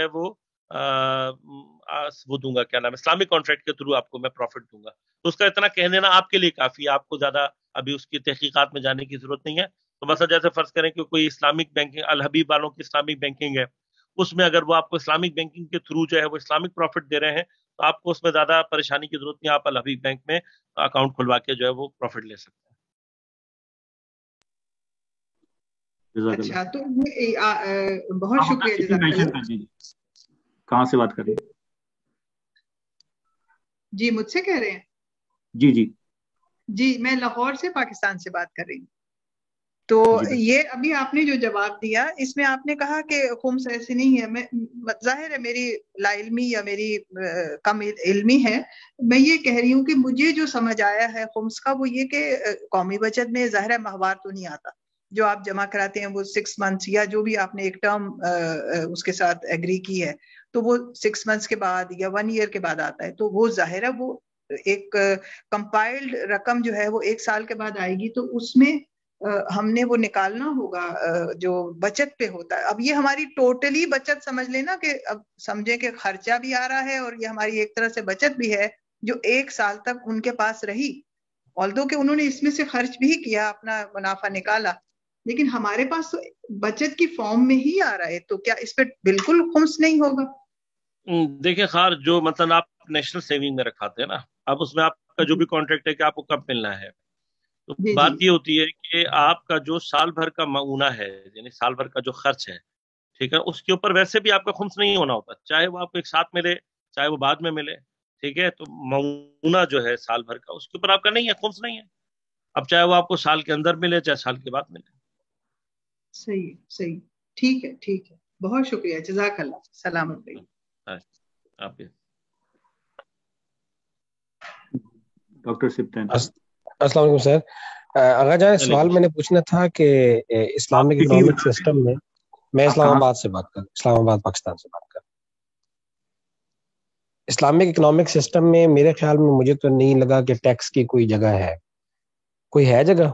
وہ دوں گا، کیا نام ہے، اسلامک کانٹریکٹ کے تھرو آپ کو میں پروفٹ دوں گا، تو اس کا اتنا کہہ دینا آپ کے لیے کافی ہے، آپ کو زیادہ ابھی اس کی تحقیقات میں جانے کی ضرورت نہیں ہے. تو مثلا جیسے فرض کریں کہ کوئی اسلامک بینکنگ، الحبیب والوں کی اسلامک بینکنگ ہے، اس میں اگر وہ آپ کو اسلامک بینکنگ کے تھرو جو ہے وہ اسلامک پروفٹ دے رہے ہیں تو آپ کو اس میں زیادہ پریشانی کی ضرورت نہیں، آپ الحبیب بینک میں اکاؤنٹ کھلوا کے جو ہے وہ پروفٹ لے سکتے ہیں. اچھا، تو بہت شکریہ، جزاک اللہ. کہاں سے بات کر رہے ہیں؟ جی مجھ سے کہہ رہے ہیں؟ جی جی جی میں لاہور سے، پاکستان سے بات کر رہی ہوں. تو یہ ابھی آپ نے جو جواب دیا اس میں آپ نے کہا کہ خمس ایسے نہیں ہے، میں ظاہر ہے میری لا علمی یا میری کم علمی ہے، میں یہ کہہ رہی ہوں کہ مجھے جو سمجھ آیا ہے خمس کا وہ یہ کہ قومی بچت میں ظاہر ہے ماہوار تو نہیں آتا، جو آپ جمع کراتے ہیں وہ 6 منتھس یا جو بھی آپ نے ایک ٹرم اس کے ساتھ ایگری کی ہے تو وہ 6 منتھس کے بعد یا 1 ایئر کے بعد آتا ہے، تو وہ ظاہر ہے وہ ایک کمپائلڈ رقم جو ہے وہ 1 سال کے بعد آئے گی، تو اس میں ہم نے وہ نکالنا ہوگا جو بچت پہ ہوتا ہے. اب یہ ہماری ٹوٹلی بچت سمجھ لینا کہ اب سمجھیں کہ خرچہ بھی آ رہا ہے اور یہ ہماری ایک طرح سے بچت بھی ہے جو 1 سال تک ان کے پاس رہی، although کہ انہوں نے اس میں سے خرچ بھی کیا، اپنا منافع نکالا، لیکن ہمارے پاس تو بچت کی فارم میں ہی آ رہا ہے، تو کیا اس پہ بالکل خمس نہیں ہوگا؟ دیکھیں خار، جو مثلا آپ نیشنل سیونگ میں رکھاتے ہیں نا، اب اس میں آپ کا جو بھی کانٹریکٹ ہے کہ آپ کو کب ملنا ہے، تو بات یہ ہوتی ہے کہ آپ کا جو سال بھر کا معونہ ہے یعنی سال بھر کا جو خرچ ہے، ٹھیک ہے، اس کے اوپر ویسے بھی آپ کا خمس نہیں ہونا ہوتا، چاہے وہ آپ کو ایک ساتھ ملے چاہے وہ بعد میں ملے، ٹھیک ہے. تو معونہ جو ہے سال بھر کا اس کے اوپر آپ کا نہیں ہے، خمس نہیں ہے، اب چاہے وہ آپ کو سال کے اندر ملے چاہے سال کے بعد ملے. صحیح صحیح، ٹھیک ہے ٹھیک ہے، بہت شکریہ، جزاک اللہ، سلامت رہیے. آپ ڈاکٹر سبتین. السلام علیکم سر. آغا جان سوال میں نے پوچھنا تھا کہ اسلامک اکنامک سسٹم میں اسلام آباد سے بات کر اسلام آباد پاکستان سے بات کر اسلامک اکنامک سسٹم میں میرے خیال میں مجھے تو نہیں لگا کہ ٹیکس کی کوئی جگہ ہے. کوئی ہے جگہ؟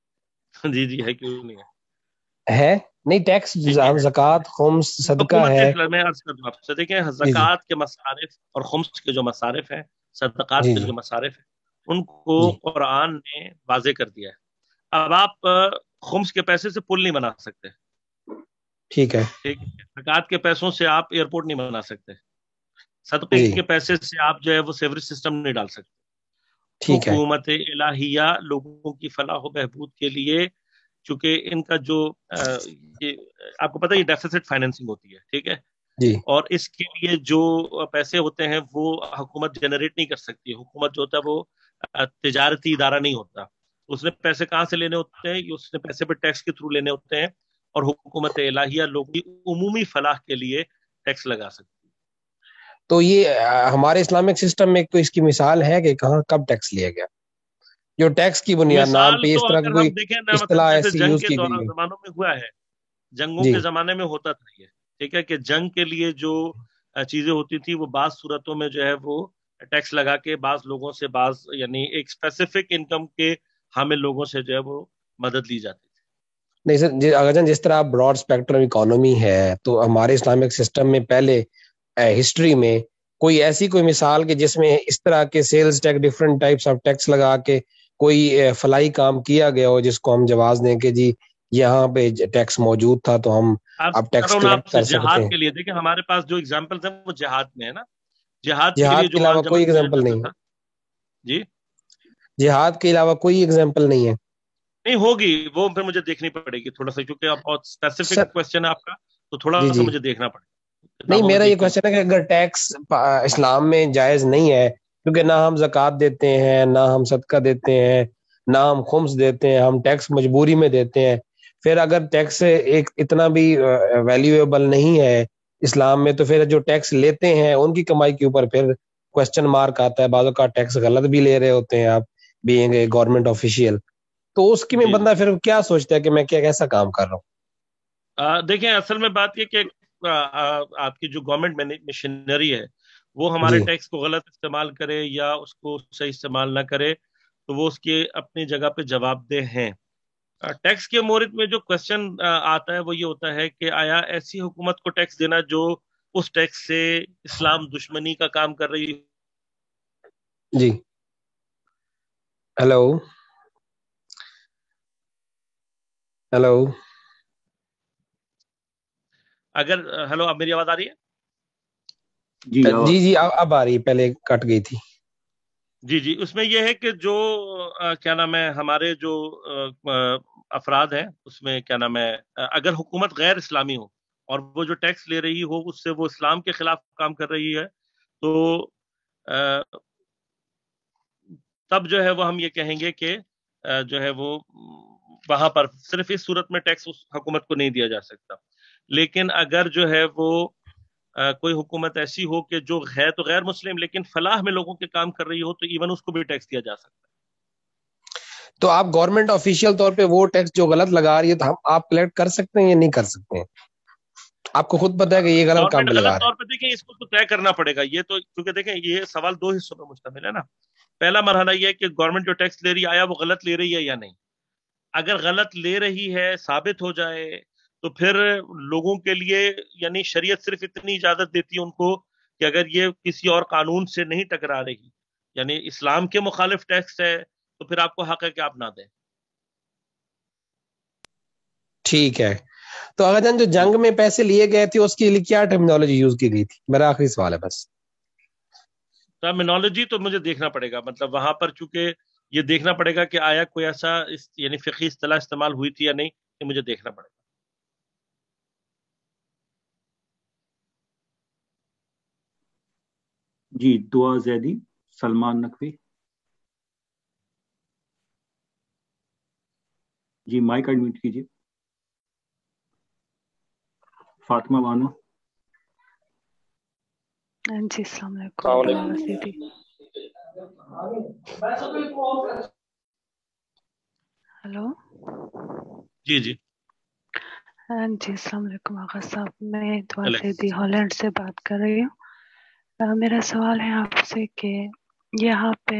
جی جی ہے، کیوں نہیں ہے نہیں ٹیکس زکوٰۃ خمس صدقہ ہے. میں عرض کر دوں آپ سے، دیکھیں زکوٰۃ کے مصارف اور خمس کے جو مصارف ہیں، صدقات کے جو مصارف ہیں، ان کو قرآن نے واضح کر دیا ہے. اب آپ خمس کے پیسے سے پل نہیں بنا سکتے، ٹھیک ہے، زکوٰۃ کے پیسوں سے آپ ایئرپورٹ نہیں بنا سکتے، صدقے کے پیسے سے آپ جو ہے وہ سیوریج سسٹم نہیں ڈال سکتے. حکومت الہیہ لوگوں کی فلاح و بہبود کے لیے، چونکہ ان کا جو آپ کو پتہ ہے یہ ڈیفیسٹ فائنینسنگ ہوتی ہے، ٹھیک ہے جی، اور اس کے لیے جو پیسے ہوتے ہیں وہ حکومت جنریٹ نہیں کر سکتی. حکومت جو ہوتا ہے وہ تجارتی ادارہ نہیں ہوتا، اس نے پیسے کہاں سے لینے ہوتے ہیں؟ اس نے پیسے پہ ٹیکس کے تھرو لینے ہوتے ہیں، اور حکومت الہیہ لوگوں کی عمومی فلاح کے لیے ٹیکس لگا سکتی. تو یہ ہمارے اسلامک سسٹم میں کوئی اس کی مثال ہے کہ کہاں کب ٹیکس لیا گیا جو ٹیکس کی بنیاد نام پہ اس طرح کی کوئی اصطلاح ایسی یوز کی گئی ہے؟ زمانوں میں ہوا ہے، جنگوں کے زمانے میں ہوتا تھا یہ، ٹھیک ہے کہ جنگ کے لیے جو چیزیں ہوتی تھی وہ بعض صورتوں میں جو ہے وہ ٹیکس لگا کے بعض لوگوں سے یعنی ایک اسپیسیفک انکم کے حامل لوگوں سے جو ہے وہ مدد لی جاتی تھی. نہیں سر، اگر جس طرح براڈ اسپیکٹرم اکانومی ہے تو ہمارے اسلامک سسٹم میں پہلے ہسٹری میں کوئی ایسی کوئی مثال کہ جس میں اس طرح کے sales tax different types of tax لگا کے کوئی فلاحی کام کیا گیا ہو جس کو ہم جواز دیں کہ جی یہاں پہ ٹیکس موجود تھا تو ہم اب ٹیکس کلیکٹ کر سکتے جہاد ہیں؟ کے لیے دیکھیں ہمارے پاس جو ایگزامپلز ہیں وہ جہاد میں ہے نا، جہاد کے کے علاوہ کوئی ایگزامپل نہیں ہے؟ جی جہاد کے علاوہ کوئی ایگزامپل نہیں ہے؟ نہیں ہوگی، وہ پھر مجھے دیکھنی پڑے گی تھوڑا سا، کیونکہ آپ بہت اسپیسیفک کوسچن ہے آپ کا، تو تھوڑا سا مجھے دیکھنا پڑے گا. نہیں میرا یہ کوسچن ہے کہ اگر ٹیکس اسلام میں جائز نہیں ہے کیونکہ نہ ہم زکوٰۃ دیتے ہیں، نہ ہم صدقہ دیتے ہیں، نہ ہم خمس دیتے ہیں، ہم ٹیکس مجبوری میں دیتے ہیں، پھر اگر ٹیکس ایک اتنا بھی ویلیویبل نہیں ہے اسلام میں تو پھر جو ٹیکس لیتے ہیں ان کی کمائی کے اوپر پھر کوسچن مارک آتا ہے. بعض اوقات ٹیکس غلط بھی لے رہے ہوتے ہیں آپ بینگ اے گورنمنٹ آفیشیل، تو اس کی میں بندہ پھر کیا سوچتا ہے کہ میں کیسا کام کر رہا ہوں؟ دیکھیں اصل میں بات یہ کہ آپ کی جو گورنمنٹ مشینری ہے وہ ہمارے ٹیکس کو غلط استعمال کرے یا اس کو صحیح استعمال نہ کرے تو وہ اس کی اپنی جگہ پہ جواب دہ ہیں. ٹیکس کے مورد میں جو کوسچن آتا ہے وہ یہ ہوتا ہے کہ آیا ایسی حکومت کو ٹیکس دینا جو اس ٹیکس سے اسلام دشمنی کا کام کر رہی ہے؟ جی ہیلو اگر ہیلو اب میری آواز آ رہی ہے؟ جی اب آ رہی ہے، پہلے کٹ گئی تھی. جی اس میں یہ ہے کہ جو کیا نام ہے ہمارے جو افراد ہیں اس میں کیا نام ہے اگر حکومت غیر اسلامی ہو اور وہ جو ٹیکس لے رہی ہو اس سے وہ اسلام کے خلاف کام کر رہی ہے تو تب جو ہے وہ ہم یہ کہیں گے کہ جو ہے وہ وہاں پر صرف اس صورت میں ٹیکس اس حکومت کو نہیں دیا جا سکتا. لیکن اگر جو ہے وہ کوئی حکومت ایسی ہو کہ جو ہے تو غیر مسلم لیکن فلاح میں لوگوں کے کام کر رہی ہو تو ایون اس کو بھی ٹیکس دیا جا سکتا ہے. تو آپ گورنمنٹ آفیشیل طور پہ وہ ٹیکس جو غلط لگا رہی ہے تو آپ کلیکٹ کر سکتے ہیں یا نہیں کر سکتے ہیں؟ آپ کو خود پتا ہے کہ یہ غلط کام لگا رہا ہے. طور پہ دیکھیں اس کو طے کرنا پڑے گا. یہ تو کیونکہ دیکھیں یہ سوال دو حصوں میں مشتمل ہے نا. پہلا مرحلہ یہ ہے کہ گورنمنٹ جو ٹیکس لے رہی ہے آیا وہ غلط لے رہی ہے یا نہیں. اگر غلط لے رہی ہے ثابت ہو جائے تو پھر لوگوں کے لیے یعنی شریعت صرف اتنی اجازت دیتی ہے ان کو کہ اگر یہ کسی اور قانون سے نہیں ٹکرا رہی یعنی اسلام کے مخالف ٹیکس ہے تو پھر آپ کو حق ہے کہ آپ نہ دیں. ٹھیک ہے. تو اگر جو جنگ میں پیسے لیے گئے تھے اس کے لیے کیا ٹرمینالوجی یوز کی گئی تھی؟ میرا آخری سوال ہے بس. ٹرمینالوجی تو مجھے دیکھنا پڑے گا، مطلب وہاں پر چونکہ یہ دیکھنا پڑے گا کہ آیا کوئی ایسا یعنی فقہی اصطلاح استعمال ہوئی تھی یا نہیں، یہ مجھے دیکھنا پڑے گا. جی دعا زیدی، سلمان نقوی. جی مائک انمیوٹ کیجیے. فاطمہ بانو. جی السلام علیکم. ہلو جی جی جی السلام علیکم آغا صاحب، میں دعا سیدی ہالینڈ سے بات کر رہی ہوں۔ میرا سوال ہے آپ سے کہ یہاں پہ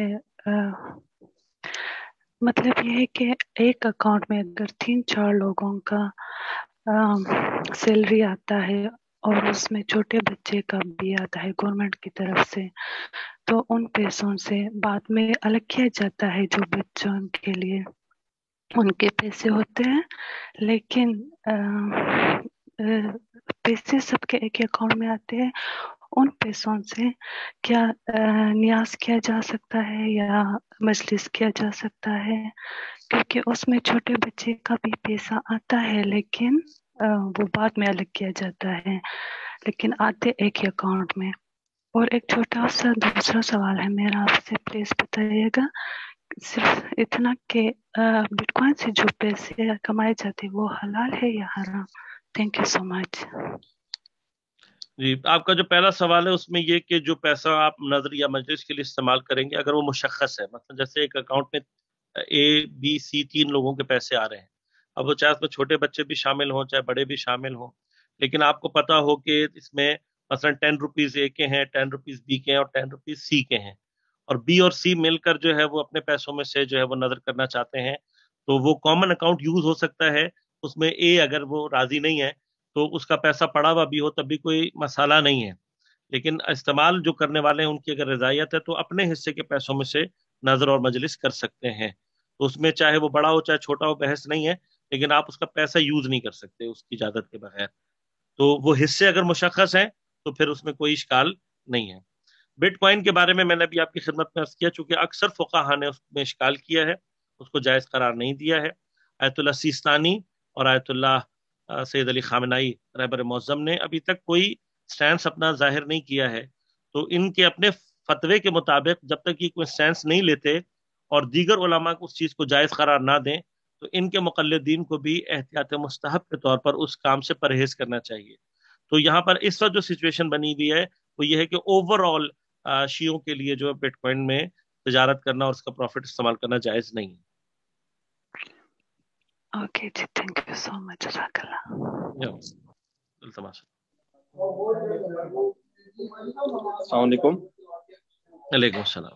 مطلب یہ ہے کہ ایک اکاؤنٹ میں اگر 3-4 لوگوں کا سیلری آتا ہے اور اس میں چھوٹے بچے کا بھی آتا ہے گورنمنٹ کی طرف سے، تو ان پیسوں سے بعد میں الگ کیا جاتا ہے جو بچوں کے لیے ان کے پیسے ہوتے ہیں، لیکن پیسے سب کے ایک اکاؤنٹ میں آتے ہیں۔ ان پیسوں سے کیا نیاز کیا جا سکتا ہے یا مجلس کیا جا سکتا ہے؟ کیونکہ اس میں چھوٹے بچے کا بھی پیسہ آتا ہے لیکن وہ بعد میں الگ کیا جاتا ہے، لیکن آتے ایک ہی اکاؤنٹ میں۔ اور ایک چھوٹا سا دوسرا سوال ہے میرا آپ سے، پلیز بتائیے گا صرف اتنا کہ بٹ کوائن سے جو پیسے کمائے جاتے وہ حلال ہے یا حرام؟ تھینک یو سو مچ۔ جی، آپ کا جو پہلا سوال ہے اس میں یہ کہ جو پیسہ آپ نظر یا مجلس کے لیے استعمال کریں گے اگر وہ مشخص ہے، مثلا جیسے ایک اکاؤنٹ میں A B C 3 لوگوں کے پیسے آ رہے ہیں، اب وہ چاہے اس میں چھوٹے بچے بھی شامل ہوں چاہے بڑے بھی شامل ہوں، لیکن آپ کو پتا ہو کہ اس میں مثلا 10 روپیز A کے ہیں، 10 روپیز B کے ہیں اور 10 روپیز C کے ہیں، اور B اور C مل کر جو ہے وہ اپنے پیسوں میں سے جو ہے وہ نظر کرنا چاہتے ہیں، تو وہ کامن اکاؤنٹ یوز ہو سکتا ہے۔ اس میں A اگر وہ راضی نہیں ہے تو اس کا پیسہ پڑا ہوا بھی ہو تب بھی کوئی مسئلہ نہیں ہے، لیکن استعمال جو کرنے والے ہیں ان کی اگر رضایت ہے تو اپنے حصے کے پیسوں میں سے نظر اور مجلس کر سکتے ہیں، تو اس میں چاہے وہ بڑا ہو چاہے چھوٹا ہو بحث نہیں ہے، لیکن آپ اس کا پیسہ یوز نہیں کر سکتے اس کی اجازت کے بغیر۔ تو وہ حصے اگر مشخص ہیں تو پھر اس میں کوئی اشکال نہیں ہے۔ بٹ کوائن کے بارے میں نے ابھی آپ کی خدمت میں عرض کیا، چونکہ اکثر فقہا نے اس میں اشکال کیا ہے، اس کو جائز قرار نہیں دیا ہے۔ آیت اللہ سیستانی اور آیت اللہ سید علی خامنائی رہبر معظم نے ابھی تک کوئی سٹینس اپنا ظاہر نہیں کیا ہے، تو ان کے اپنے فتوے کے مطابق جب تک یہ کوئی سٹینس نہیں لیتے اور دیگر علماء کو اس چیز کو جائز قرار نہ دیں تو ان کے مقلدین کو بھی احتیاط مستحب کے طور پر اس کام سے پرہیز کرنا چاہیے۔ تو یہاں پر اس وقت جو سچویشن بنی ہوئی ہے وہ یہ ہے کہ اوور آل شیعوں کے لیے جو بٹ کوائن میں تجارت کرنا اور اس کا پروفٹ استعمال کرنا جائز نہیں ہے۔ اوکے جی، تھینک یو سو مچ، جزاک اللہ۔ السلام علیکم۔ وعلیکم السلام۔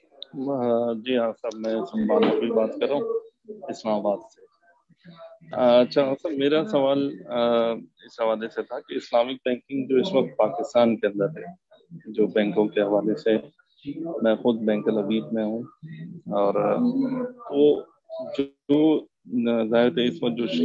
جی ہاں صاحب، میں سنبھال نقوی بات کر رہا ہوں اسلام آباد سے۔ اچھا سر، میرا سوال اس حوالے سے تھا کہ اسلامک بینکنگ جو اس وقت پاکستان کے اندر ہے، جو بینکوں کے حوالے سے، میں خود بینک الحبیب میں ہوں، اور وہ جو ظاہر ہے اس وقت جو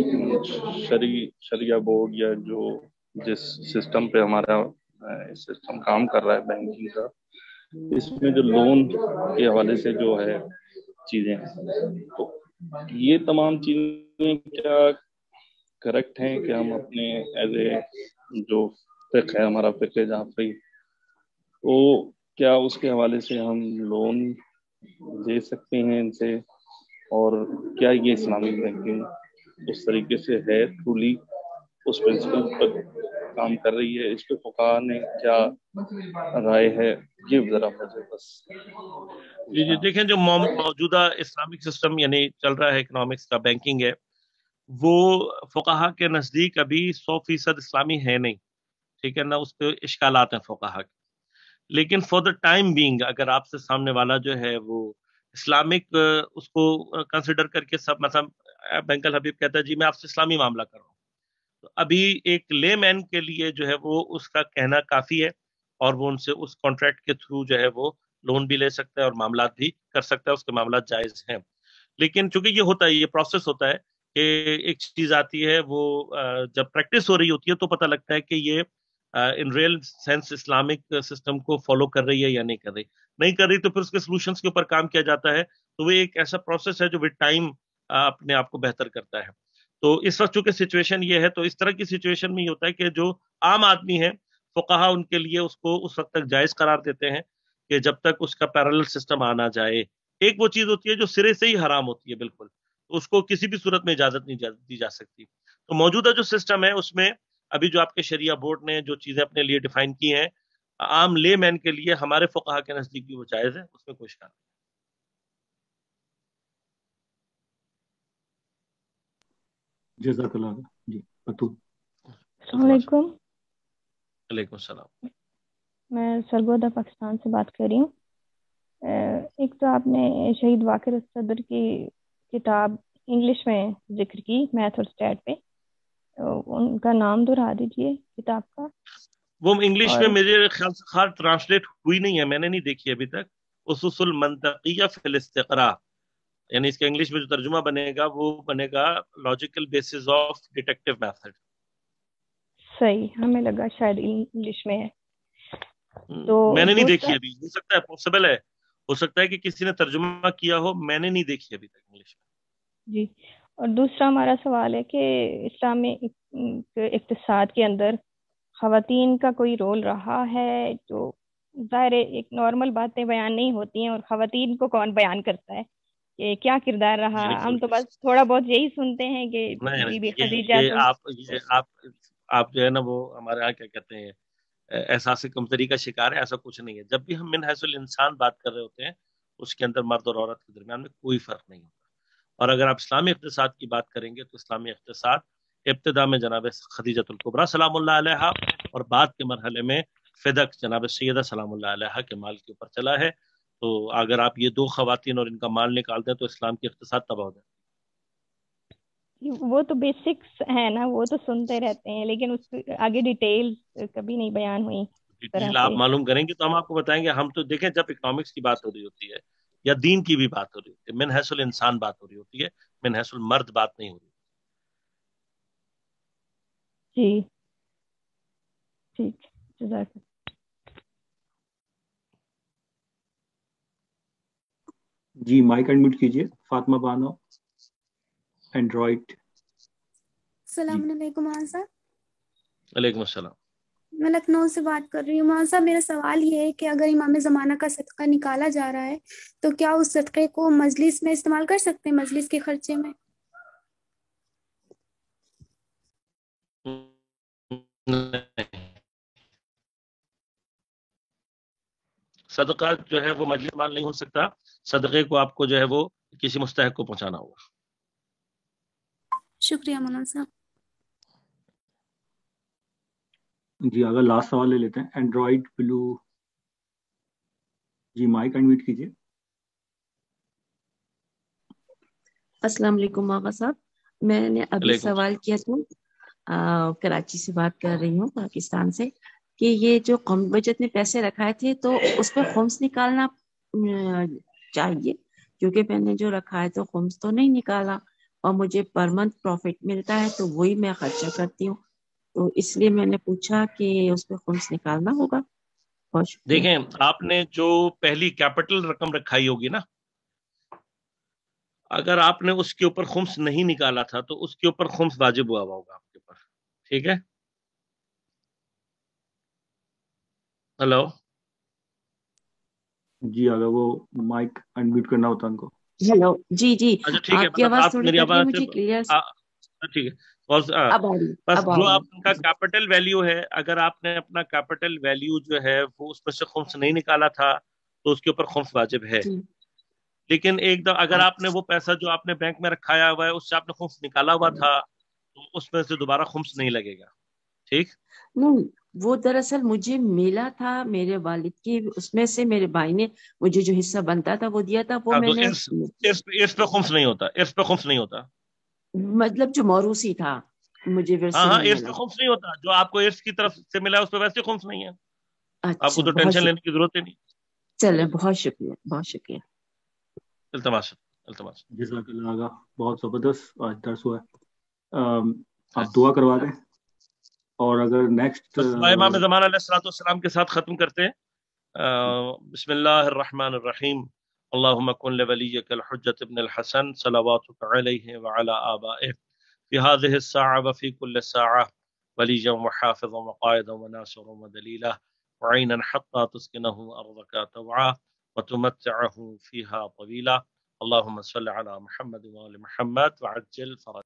شریعہ بورڈ یا جو جس سسٹم پہ ہمارا سسٹم کام کر رہا ہے بینکنگ کا، اس میں جو لون کے حوالے سے جو ہے چیزیں ہیں، تو یہ تمام چیزیں کیا کریکٹ ہیں کہ ہم اپنے ایز اے جو فقہ ہے ہمارا فقہ جہاں فری، تو کیا اس کے حوالے سے ہم لون دے سکتے ہیں ان سے، اور کیا یہ اسلامک بینکنگ اس طریقے سے ہے ٹرولی اس پرنسپل پر کام کر رہی ہے؟ اس پہ فقہا نے کیا رائے ہے، یہ ذرا مجھے بس۔ جی دیکھیں، جو موجودہ اسلامک سسٹم یعنی چل رہا ہے اکنامکس کا، بینکنگ ہے، وہ فقہا کے نزدیک ابھی 100% اسلامی ہے نہیں، ٹھیک ہے نا، اس پہ اشکالات ہیں فقہا کے، لیکن فار دا ٹائم بینگ اگر آپ سے سامنے والا جو ہے وہ اسلامک اس کو کنسیڈر کر کے سب، مثلا بینک الحبیب کہتا ہے جی میں آپ سے اسلامی معاملہ کر رہا ہوں، تو ابھی ایک لے مین کے لیے جو ہے وہ اس کا کہنا کافی ہے، اور وہ ان سے اس کانٹریکٹ کے تھرو جو ہے وہ لون بھی لے سکتا ہے اور معاملات بھی کر سکتا ہے، اس کے معاملات جائز ہیں۔ لیکن چونکہ یہ ہوتا ہے، یہ پروسیس ہوتا ہے کہ ایک چیز آتی ہے، وہ جب پریکٹس ہو رہی ہوتی ہے تو پتہ لگتا ہے کہ یہ in real sense Islamic system کو فالو کر رہی ہے یا نہیں کر رہی، نہیں کر رہی تو پھر اس کے سولوشنز کے اوپر کام کیا جاتا ہے، تو وہ ایک ایسا پروسیس ہے جو ود ٹائم اپنے آپ کو بہتر کرتا ہے۔ تو اس وقت چونکہ سچویشن یہ ہے، تو اس طرح کی سچویشن میں یہ ہوتا ہے کہ جو عام آدمی ہے، فقہا ان کے لیے اس کو اس وقت تک جائز قرار دیتے ہیں کہ جب تک اس کا پیرالل سسٹم آنا جائے۔ ایک وہ چیز ہوتی ہے جو سرے سے ہی حرام ہوتی ہے بالکل، اس کو کسی بھی صورت میں اجازت نہیں دی جا سکتی۔ تو موجودہ جو سسٹم ہے اس میں ابھی جو آپ کے شریعہ بورڈ نے جو چیزیں اپنے لیے ڈیفائن کی ہیں، عام لے مین کے لیے ہمارے فقہا کے نزدیک بھی وہ جائز ہے، اس میں کوئی اشکال نہیں۔ جزاک اللہ جی بتول. السلام علیکم. وعلیکم السلام. میں سرگودا پاکستان سے بات کر رہی ہوں. ایک تو آپ نے شہید واقر الصدر کی کتاب انگلش میں ذکر کی میتھ اور اسٹیٹ پہ, ان کا نام دہرا دیجیے کتاب کا. وہ انگلش میں میرے خیال سے خاص ٹرانسلیٹ ہوئی نہیں ہے, میں نے نہیں دیکھی ابھی تک. اصوص المنطقیہ فی الاستقراء, یعنی اس کا انگلش میں جو ترجمہ بنے گا وہ بنے گا logical basis of detective method. صحیح, ہمیں لگا شاید انگلش میں ہے. تو میں نے نہیں دیکھی ابھی, ہو سکتا ہے پاسبل ہے, ہو سکتا ہے کہ کسی نے ترجمہ کیا ہو, میں نے نہیں دیکھی ابھی تک انگلش میں. جی. اور دوسرا ہمارا سوال ہے کہ اسلامی اقتصاد کے اندر خواتین کا کوئی رول رہا ہے؟ جو ظاہر ایک نارمل باتیں بیان نہیں ہوتی ہیں, اور خواتین کو کون بیان کرتا ہے کہ کیا کردار رہا؟ ہم تو بس تھوڑا بہت یہی سنتے ہیں کہ بی بی خدیجہ آپ جو ہے نا وہ ہمارے یہاں کیا کہتے ہیں احساس کمتری کا شکار ہے. ایسا کچھ نہیں ہے. جب بھی ہم من حیث الانسان بات کر رہے ہوتے ہیں اس کے اندر مرد اور عورت کے درمیان میں کوئی فرق نہیں ہوتا. اور اگر آپ اسلامی اقتصاد کی بات کریں گے تو اسلامی اقتصاد ابتدا میں جناب خدیجۃ الکبریٰ سلام اللہ علیہا اور بعد کے مرحلے میں فدق جناب سیدہ سلام اللہ علیہا کے مال کے اوپر چلا ہے. تو اگر آپ یہ دو خواتین اور ان کا مال نکال دیں تو اسلام کی اقتصاد تباہ ہو جائے. وہ تو بیسکس ہے نا, وہ تو سنتے رہتے ہیں, لیکن اس آگے ڈیٹیل کبھی نہیں بیان ہوئی. ڈیٹیل آپ معلوم کریں گے تو ہم آپ کو بتائیں گے. ہم تو دیکھیں جب اکنامکس کی بات ہو رہی ہوتی ہے یا دین کی بھی بات ہو رہی ہوتی ہے, من حیث الانسان بات ہو رہی ہوتی ہے, من حیث المرد بات نہیں ہو رہی. جی ٹھیک, جزاک. جی مائک انمیوٹ کیجیے فاطمہ بانو اینڈرائڈ. السلام علیکم مولانا صاحب. وعلیکم السلام. میں لکھنؤ سے بات کر رہی ہوں. مولانا صاحب میرا سوال یہ ہے کہ اگر امام زمانہ کا صدقہ نکالا جا رہا ہے تو کیا اس صدقے کو مجلس میں استعمال کر سکتے ہیں, مجلس کے خرچے میں؟ صدقہ جو ہے وہ مجلس مال نہیں ہو سکتا. صدقے کو آپ کو جو ہے وہ کسی مستحق کو پہنچانا ہوگا. شکریہ مولانا صاحب. جی اگر لاسٹ سوال لے لیتے ہیں اینڈرائڈ بلو. جی مائک انمیوٹ کیجیے. السلام علیکم آغا صاحب. میں نے ابھی سوال کیا تھا, کراچی سے بات کر رہی ہوں پاکستان سے, کہ یہ جو قومی بچت میں پیسے رکھائے تھے تو اس پہ خمس نکالنا چاہیے, کیونکہ میں نے جو رکھا ہے تو خمس تو نہیں نکالا اور مجھے پر منتھ پروفٹ ملتا ہے تو وہی میں خرچہ کرتی ہوں, تو اس لیے میں نے پوچھا کہ اس پہ خمس نکالنا ہوگا. دیکھیں آپ نے جو پہلی کیپٹل رقم رکھائی ہوگی نا, اگر آپ نے اس کے اوپر خمس نہیں نکالا تھا تو اس کے اوپر خمس واجب ہوا ہوگا آپ کے اوپر. ٹھیک ہے, ہلو جی اگر وہ مائک انمیوٹ کرنا ہوتا ان کو. ہیلو جی جی اچھا ٹھیک ہے, آپ کی آواز تھوڑی کٹ رہی ہے مجھے کلیئر. ٹھیک ہے, بس جو آپ کا کیپٹل ویلیو ہے, اگر آپ نے اپنا کیپٹل ویلیو جو ہے وہ اس میں سے خمس نہیں نکالا تھا تو اس کے اوپر خمس واجب ہے. لیکن ایک دم اگر آپ نے وہ پیسہ جو آپ نے بینک میں رکھایا ہوا ہے اس سے آپ نے خمس نکالا ہوا تھا تو اس میں سے دوبارہ خمس نہیں لگے گا. ٹھیک, نہیں وہ دراصل مجھے ملا تھا میرے والد کی, اس میں سے میرے بھائی نے مجھے جو حصہ بنتا تھا وہ دیا تھا, وہ میں نے اس پہ خمس نہیں ہوتا, اس پہ خمس نہیں ہوتا, مطلب جو موروثی تھا مجھے ہاں ارث پہ خمس نہیں ہوتا. جو آپ کو ارث کی طرف سے ملا اس پہ ویسے خمس نہیں ہے. آپ کو تو ٹینشن لینے کی ضرورت ہی نہیں. چلے بہت شکریہ, بہت شکریہ. التماس. جزاک اللہ آغا, بہت زبردست آج درس ہوا ہے. آپ دعا کروا دیں اور اگر نیکسٹ امام زمان علیہ الصلوۃ والسلام کے ساتھ ختم کرتے ہیں. بسم اللہ الرحمن الرحیم. اللهم كن لوليك الحجة ابن الحسن صلواتك عليه وعلى آبائه في هذه الساعة وفي كل ساعة وليا وحافظا وقائدا وناصرا ودليلا وعينا حتى تسكنه أرضك طوعا وتمتعه فيها طويلا. اللهم صل على محمد وآل محمد وعجل فرجا.